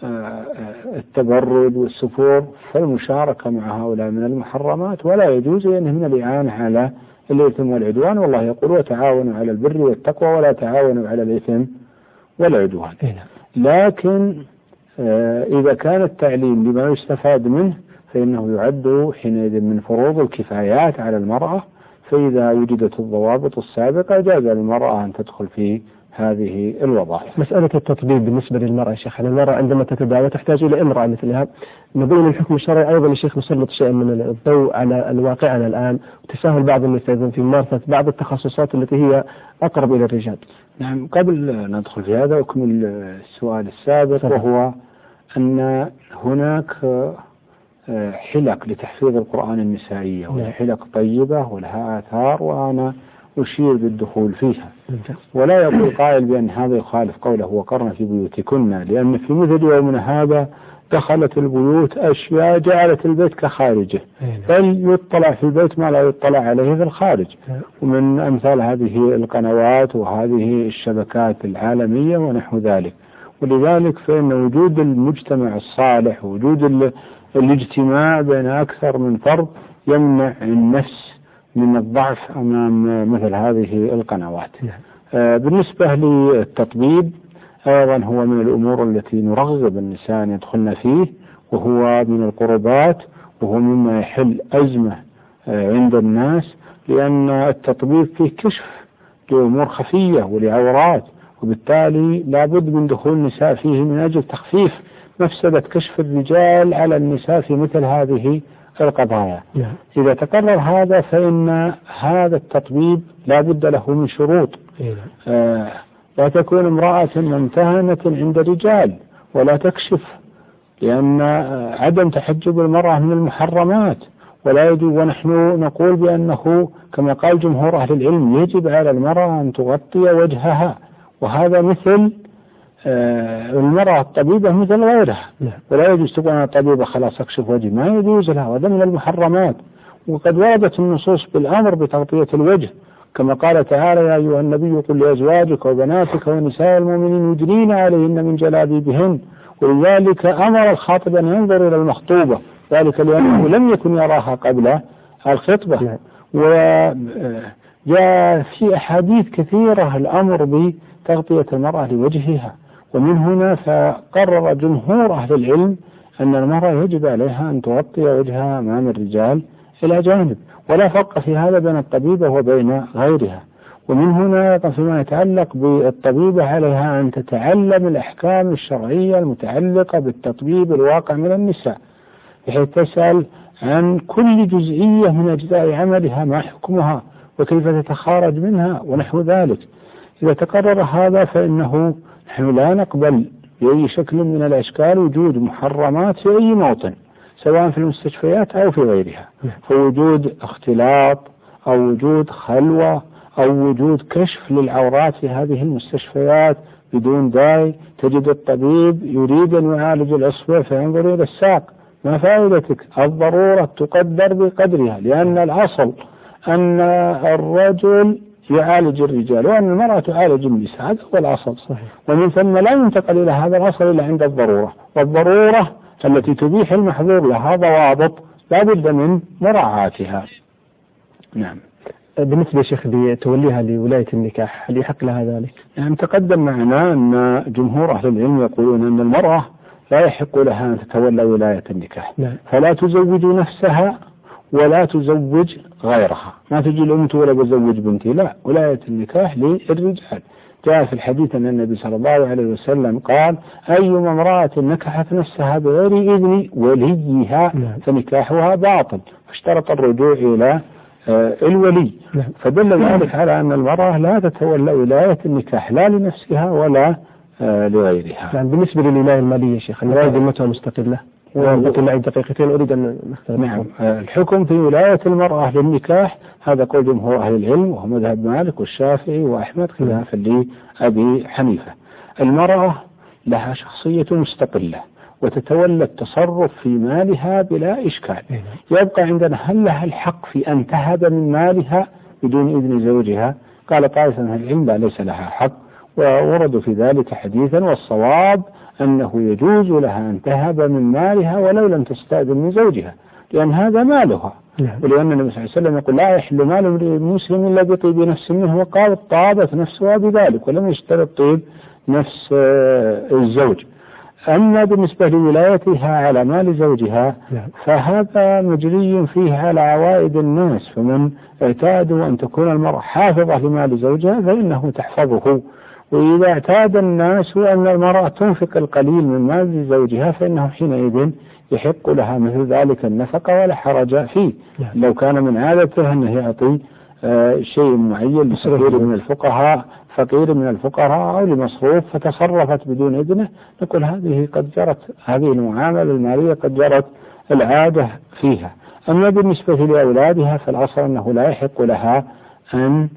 التبرج والسفور، فالمشاركة مع هؤلاء من المحرمات، ولا يجوز لأنه من الإعانة على الإثم والعدوان. والله يقول وتعاونوا على البر والتقوى ولا تعاونوا على الإثم والعدوان. لكن إذا كان التعليم لما يستفاد منه فإنه يعد حينئذ من فروض الكفايات على المرأة، فإذا وجدت الضوابط السابقة جاز للمرأة أن تدخل في هذه الوظائف. مسألة التطبيب بالنسبة للمرأة يا شيخ، المرأة عندما تتداوى تحتاج إلى امرأة مثلها، نظن الحكم الشرعي أيضا الشيخ نسلط شيئا من الضوء على الواقعنا الآن، وتساهل بعض النساء في ممارسة بعض التخصصات التي هي أقرب إلى الرجال. نعم، قبل ندخل في هذا أكمل السؤال السابق، صحيح. وهو أن هناك حلق لتحفيظ القرآن النسائية، وهي حلق طيبة ولها آثار، وأنا أشير بالدخول فيها. ولا يقول قائل بأن هذا يخالف قوله وقرن في بيوتكن، لأن في مثل يومنا هذا دخلت البيوت أشياء جعلت البيت كخارجه، بل يطلع في البيت ما لا يطلع عليه في الخارج. ومن أمثال هذه القنوات وهذه الشبكات العالمية ونحو ذلك. ولذلك فإن وجود المجتمع الصالح، وجود الاجتماع بين أكثر من فرد، يمنع النفس من الضعف أمام مثل هذه القنوات. آه بالنسبة للتطبيب أيضا هو من الأمور التي نرغب النساء أن يدخلن فيه، وهو من القربات، وهو مما يحل أزمة آه عند الناس، لأن التطبيب فيه كشف لأمور خفية ولعورات، وبالتالي لابد من دخول النساء فيه من أجل تخفيف مفسدة كشف الرجال على النساء في مثل هذه القضايا. إذا تقرر هذا فإن هذا التطبيب لا بد له من شروط. آه لا تكون امرأة ممتهنة عند رجال ولا تكشف، لأن عدم تحجب المرأة من المحرمات، ولا يجب. ونحن نقول بأنه كما قال جمهور أهل العلم يجب على المرأة أن تغطي وجهها، وهذا مثل آه المرأة الطبيبة مثل غيرها. ولا يجوز تقول أنا طبيبة خلاص أكشف وجهي، ما يجوز لها، وهذا من المحرمات. وقد وردت النصوص بالأمر بتغطية الوجه، كما قال تعالى يا أيها النبي قل لأزواجك وبناتك ونساء المؤمنين يدنين عليهن من جلابيبهن. ولذلك أمر الخاطب أن ينظر إلى المخطوبة، ذلك لأنه لم يكن يراها قبل الخطبة. وجاء في أحاديث كثيرة الأمر بتغطية المرأة لوجهها. ومن هنا فقرر جمهور أهل العلم أن المرأة يجب عليها أن تغطي وجهها أمام الرجال إلى جانب، ولا فرق في هذا بين الطبيبة وبين غيرها. ومن هنا فيما يتعلق بالطبيبة عليها أن تتعلم الأحكام الشرعية المتعلقة بالتطبيب الواقع من النساء، بحيث تسأل عن كل جزئية من أجزاء عملها ما حكمها وكيف تتخارج منها ونحو ذلك. إذا تقرر هذا فإنه نحن لا نقبل بأي شكل من الأشكال وجود محرمات في أي موطن، سواء في المستشفيات أو في غيرها. فوجود اختلاط أو وجود خلوة أو وجود كشف للعورات في هذه المستشفيات بدون داعي. تجد الطبيب يريد أن يعالج الأصبع فينظر إلى الساق، ما فائدتك؟ الضرورة تقدر بقدرها، لأن الأصل أن الرجل يعالج الرجال وأن المرأة تعالج النساء، هذا هو الأصل. صحيح. ومن ثم لا ينتقل إلى هذا الأصل إلا عند الضرورة، والضرورة التي تبيح المحظور لها ضوابط لا بد من مراعاتها. نعم. بالنسبة شيخ لتوليها لولاية النكاح هل يحق لها ذلك؟ يعني تقدم معنا أن جمهور أهل العلم يقولون أن المرأة لا يحق لها أن تتولى ولاية النكاح. نعم. فلا تزوج نفسها ولا تزوج غيرها. ما تجي الأم تقول بزوج بنتي، لا، ولاية النكاح للرجال جاء في الحديث أن النبي صلى الله عليه وسلم قال: أيما امرأة نكحت نفسها بغير إذن وليها فنكاحها باطل، فاشترط الرجوع إلى الولي. فدل ذلك على أن المرأة لا تتولى ولاية النكاح لا لنفسها ولا لغيرها. يعني بالنسبة للولاية المالية يا شيخ، الولاية ذمتها مستقلة. وبقي معي دقيقتين أريد أن نختلف. نعم، الحكم في ولاية المرأة للنكاح هذا قول جمهور أهل العلم، وهو مذهب مالك والشافعي وأحمد خلافا لأبي حنيفة. المرأة لها شخصية مستقلة وتتولى التصرف في مالها بلا إشكال. يبقى عندنا هل لها الحق في أن تهب من مالها بدون إذن زوجها؟ قال طائفة من العلم لا، ليس لها حق، ووردوا في ذلك حديثا، والصواب أنه يجوز لها أن تهب من مالها ولو لم تستأذن من زوجها، لأن هذا مالها. ولأن النبي صلى الله عليه وسلم يقول: لا يحل مال المسلم إلا بطيب نفس منه، وقال: طابت نفسها بذلك، ولم يشترط طيب نفس الزوج. أما بالنسبة لولايتها على مال زوجها فهذا مجري فيه على عوائد الناس، فمن اعتادوا أن تكون المرأة حافظة لمال زوجها فإنه تحفظه، وإذا اعتاد الناس أن المرأة تنفق القليل من مال زوجها فإنه حينئذ يحق لها مثل ذلك النفقة ولا حرج فيه. لو كان من عادته أنه يعطي آه شيء معين لفقير من الفقهاء فقير من الفقراء أو لمصروف فتصرفت بدون إذنه، نقول هذه قد جرت، هذه المعاملة المالية قد جرت العادة فيها. أما بالنسبة لأولادها فالأصل أنه لا يحق لها أن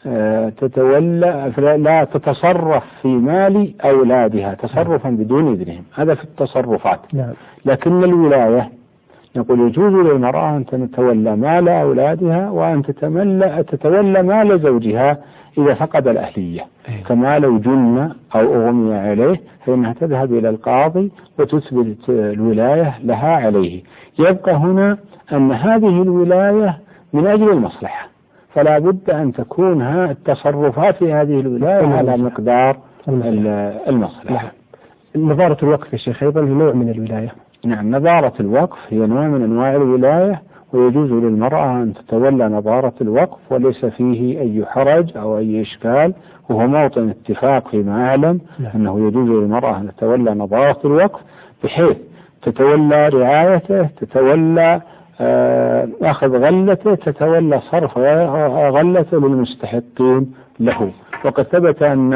تتولى لا تتصرف في مال أولادها تصرفا بدون إذنهم، هذا في التصرفات. لكن الولاية نقول يجوز للمرأة أن تتولى مال أولادها وأن تتولى تتولى مال زوجها إذا فقد الأهلية، كما لو جن أو أغمي عليه فإنها تذهب إلى القاضي وتثبت الولاية لها عليه. يبقى هنا أن هذه الولاية من أجل المصلحة، فلا بد أن تكون التصرفات في هذه الولاية على مقدار المصلحة. نظارة الوقف يا شيخ أيضا نوع من الولاية. نعم، نظارة الوقف هي نوع من أنواع الولاية، ويجوز للمرأة أن تتولى نظارة الوقف وليس فيه أي حرج أو أي إشكال، وهو موطن اتفاق فيما أعلم أنه يجوز للمرأة أن تتولى نظارة الوقف بحيث تتولى رعايته، تتولى أخذ غلته، تتولى صرف غلته للمستحقين له. وقد ثبت أن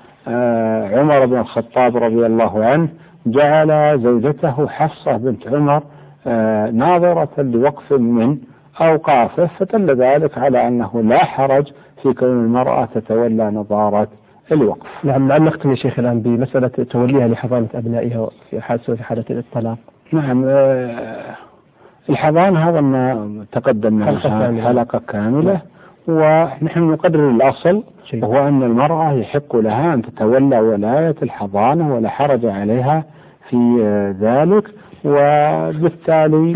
عمر بن الخطاب رضي الله عنه جعل زوجته حفصة بنت عمر ناظرة لوقف من أوقافه، فدل ذلك على أنه لا حرج في كون المرأة تتولى نظارة الوقف. نعم، نعم. نختم يا شيخ الآن بمسألة توليها لحضانة أبنائها في حالة الطلاق. نعم، الحضانة هذا ما تقدم معها حلقة كاملة، ونحن نقرر الأصل وهو أن المرأة يحق لها أن تتولى ولاية الحضانة ولا حرج عليها في ذلك. وبالتالي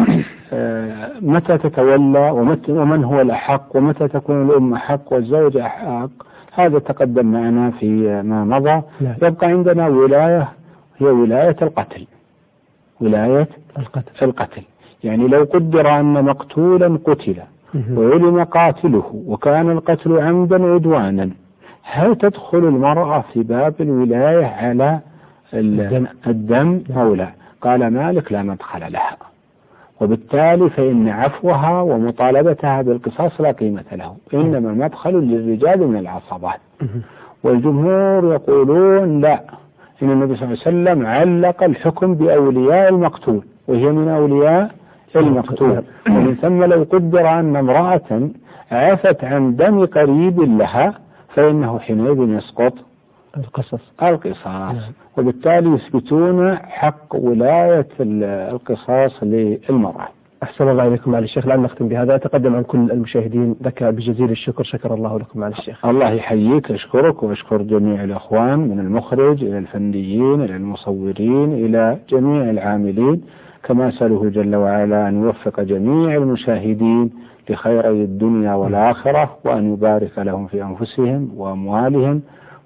متى تتولى ومن هو الأحق ومتى تكون الأم أحق والزوج أحق هذا تقدم معنا في ما مضى. يبقى عندنا ولاية هي ولاية القتل. ولاية القتل, القتل. يعني لو قدر أن مقتولا قتل وعلم قاتله وكان القتل عمدا عدوانا، هل تدخل المرأة في باب الولاية على الدم, الدم أو لا؟ قال مالك لا مدخل لها، وبالتالي فإن عفوها ومطالبتها بالقصاص لا قيمة له، إنما المدخل للرجال من العصبات. والجمهور يقولون لا، إن النبي صلى الله عليه وسلم علق الحكم بأولياء المقتول وهي من أولياء المقتول، ومن ثم لو قدر أن امرأة عفت عن دم قريب لها فإنه حينئذ يسقط القصص القصاص، وبالتالي يثبتون حق ولاية القصاص للمرأة. أحسن الله إليكم معالي الشيخ. الآن نختم بهذا. أتقدم عن كل المشاهدين لك بجزيل الشكر، شكر الله لكم معالي الشيخ. الله يحييك، أشكرك وأشكر جميع الأخوان من المخرج إلى الفنيين إلى المصورين إلى جميع العاملين، كما أسأله جل وعلا أن يوفق جميع المشاهدين لخيري الدنيا والآخرة، وأن يبارك لهم في أنفسهم وأموالهم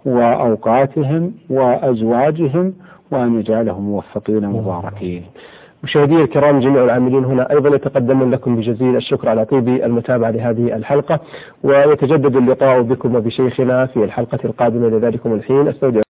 وأوقاتهم وأزواجهم، وأن يجعلهم موفقين مباركين. مشاهدي الكرام جميع العاملين هنا أيضا يتقدمون لكم بجزيل الشكر على طيب المتابعة لهذه الحلقة، ويتجدد اللقاء بكم وبشيخنا في الحلقة القادمة. لذلكم الحين استودع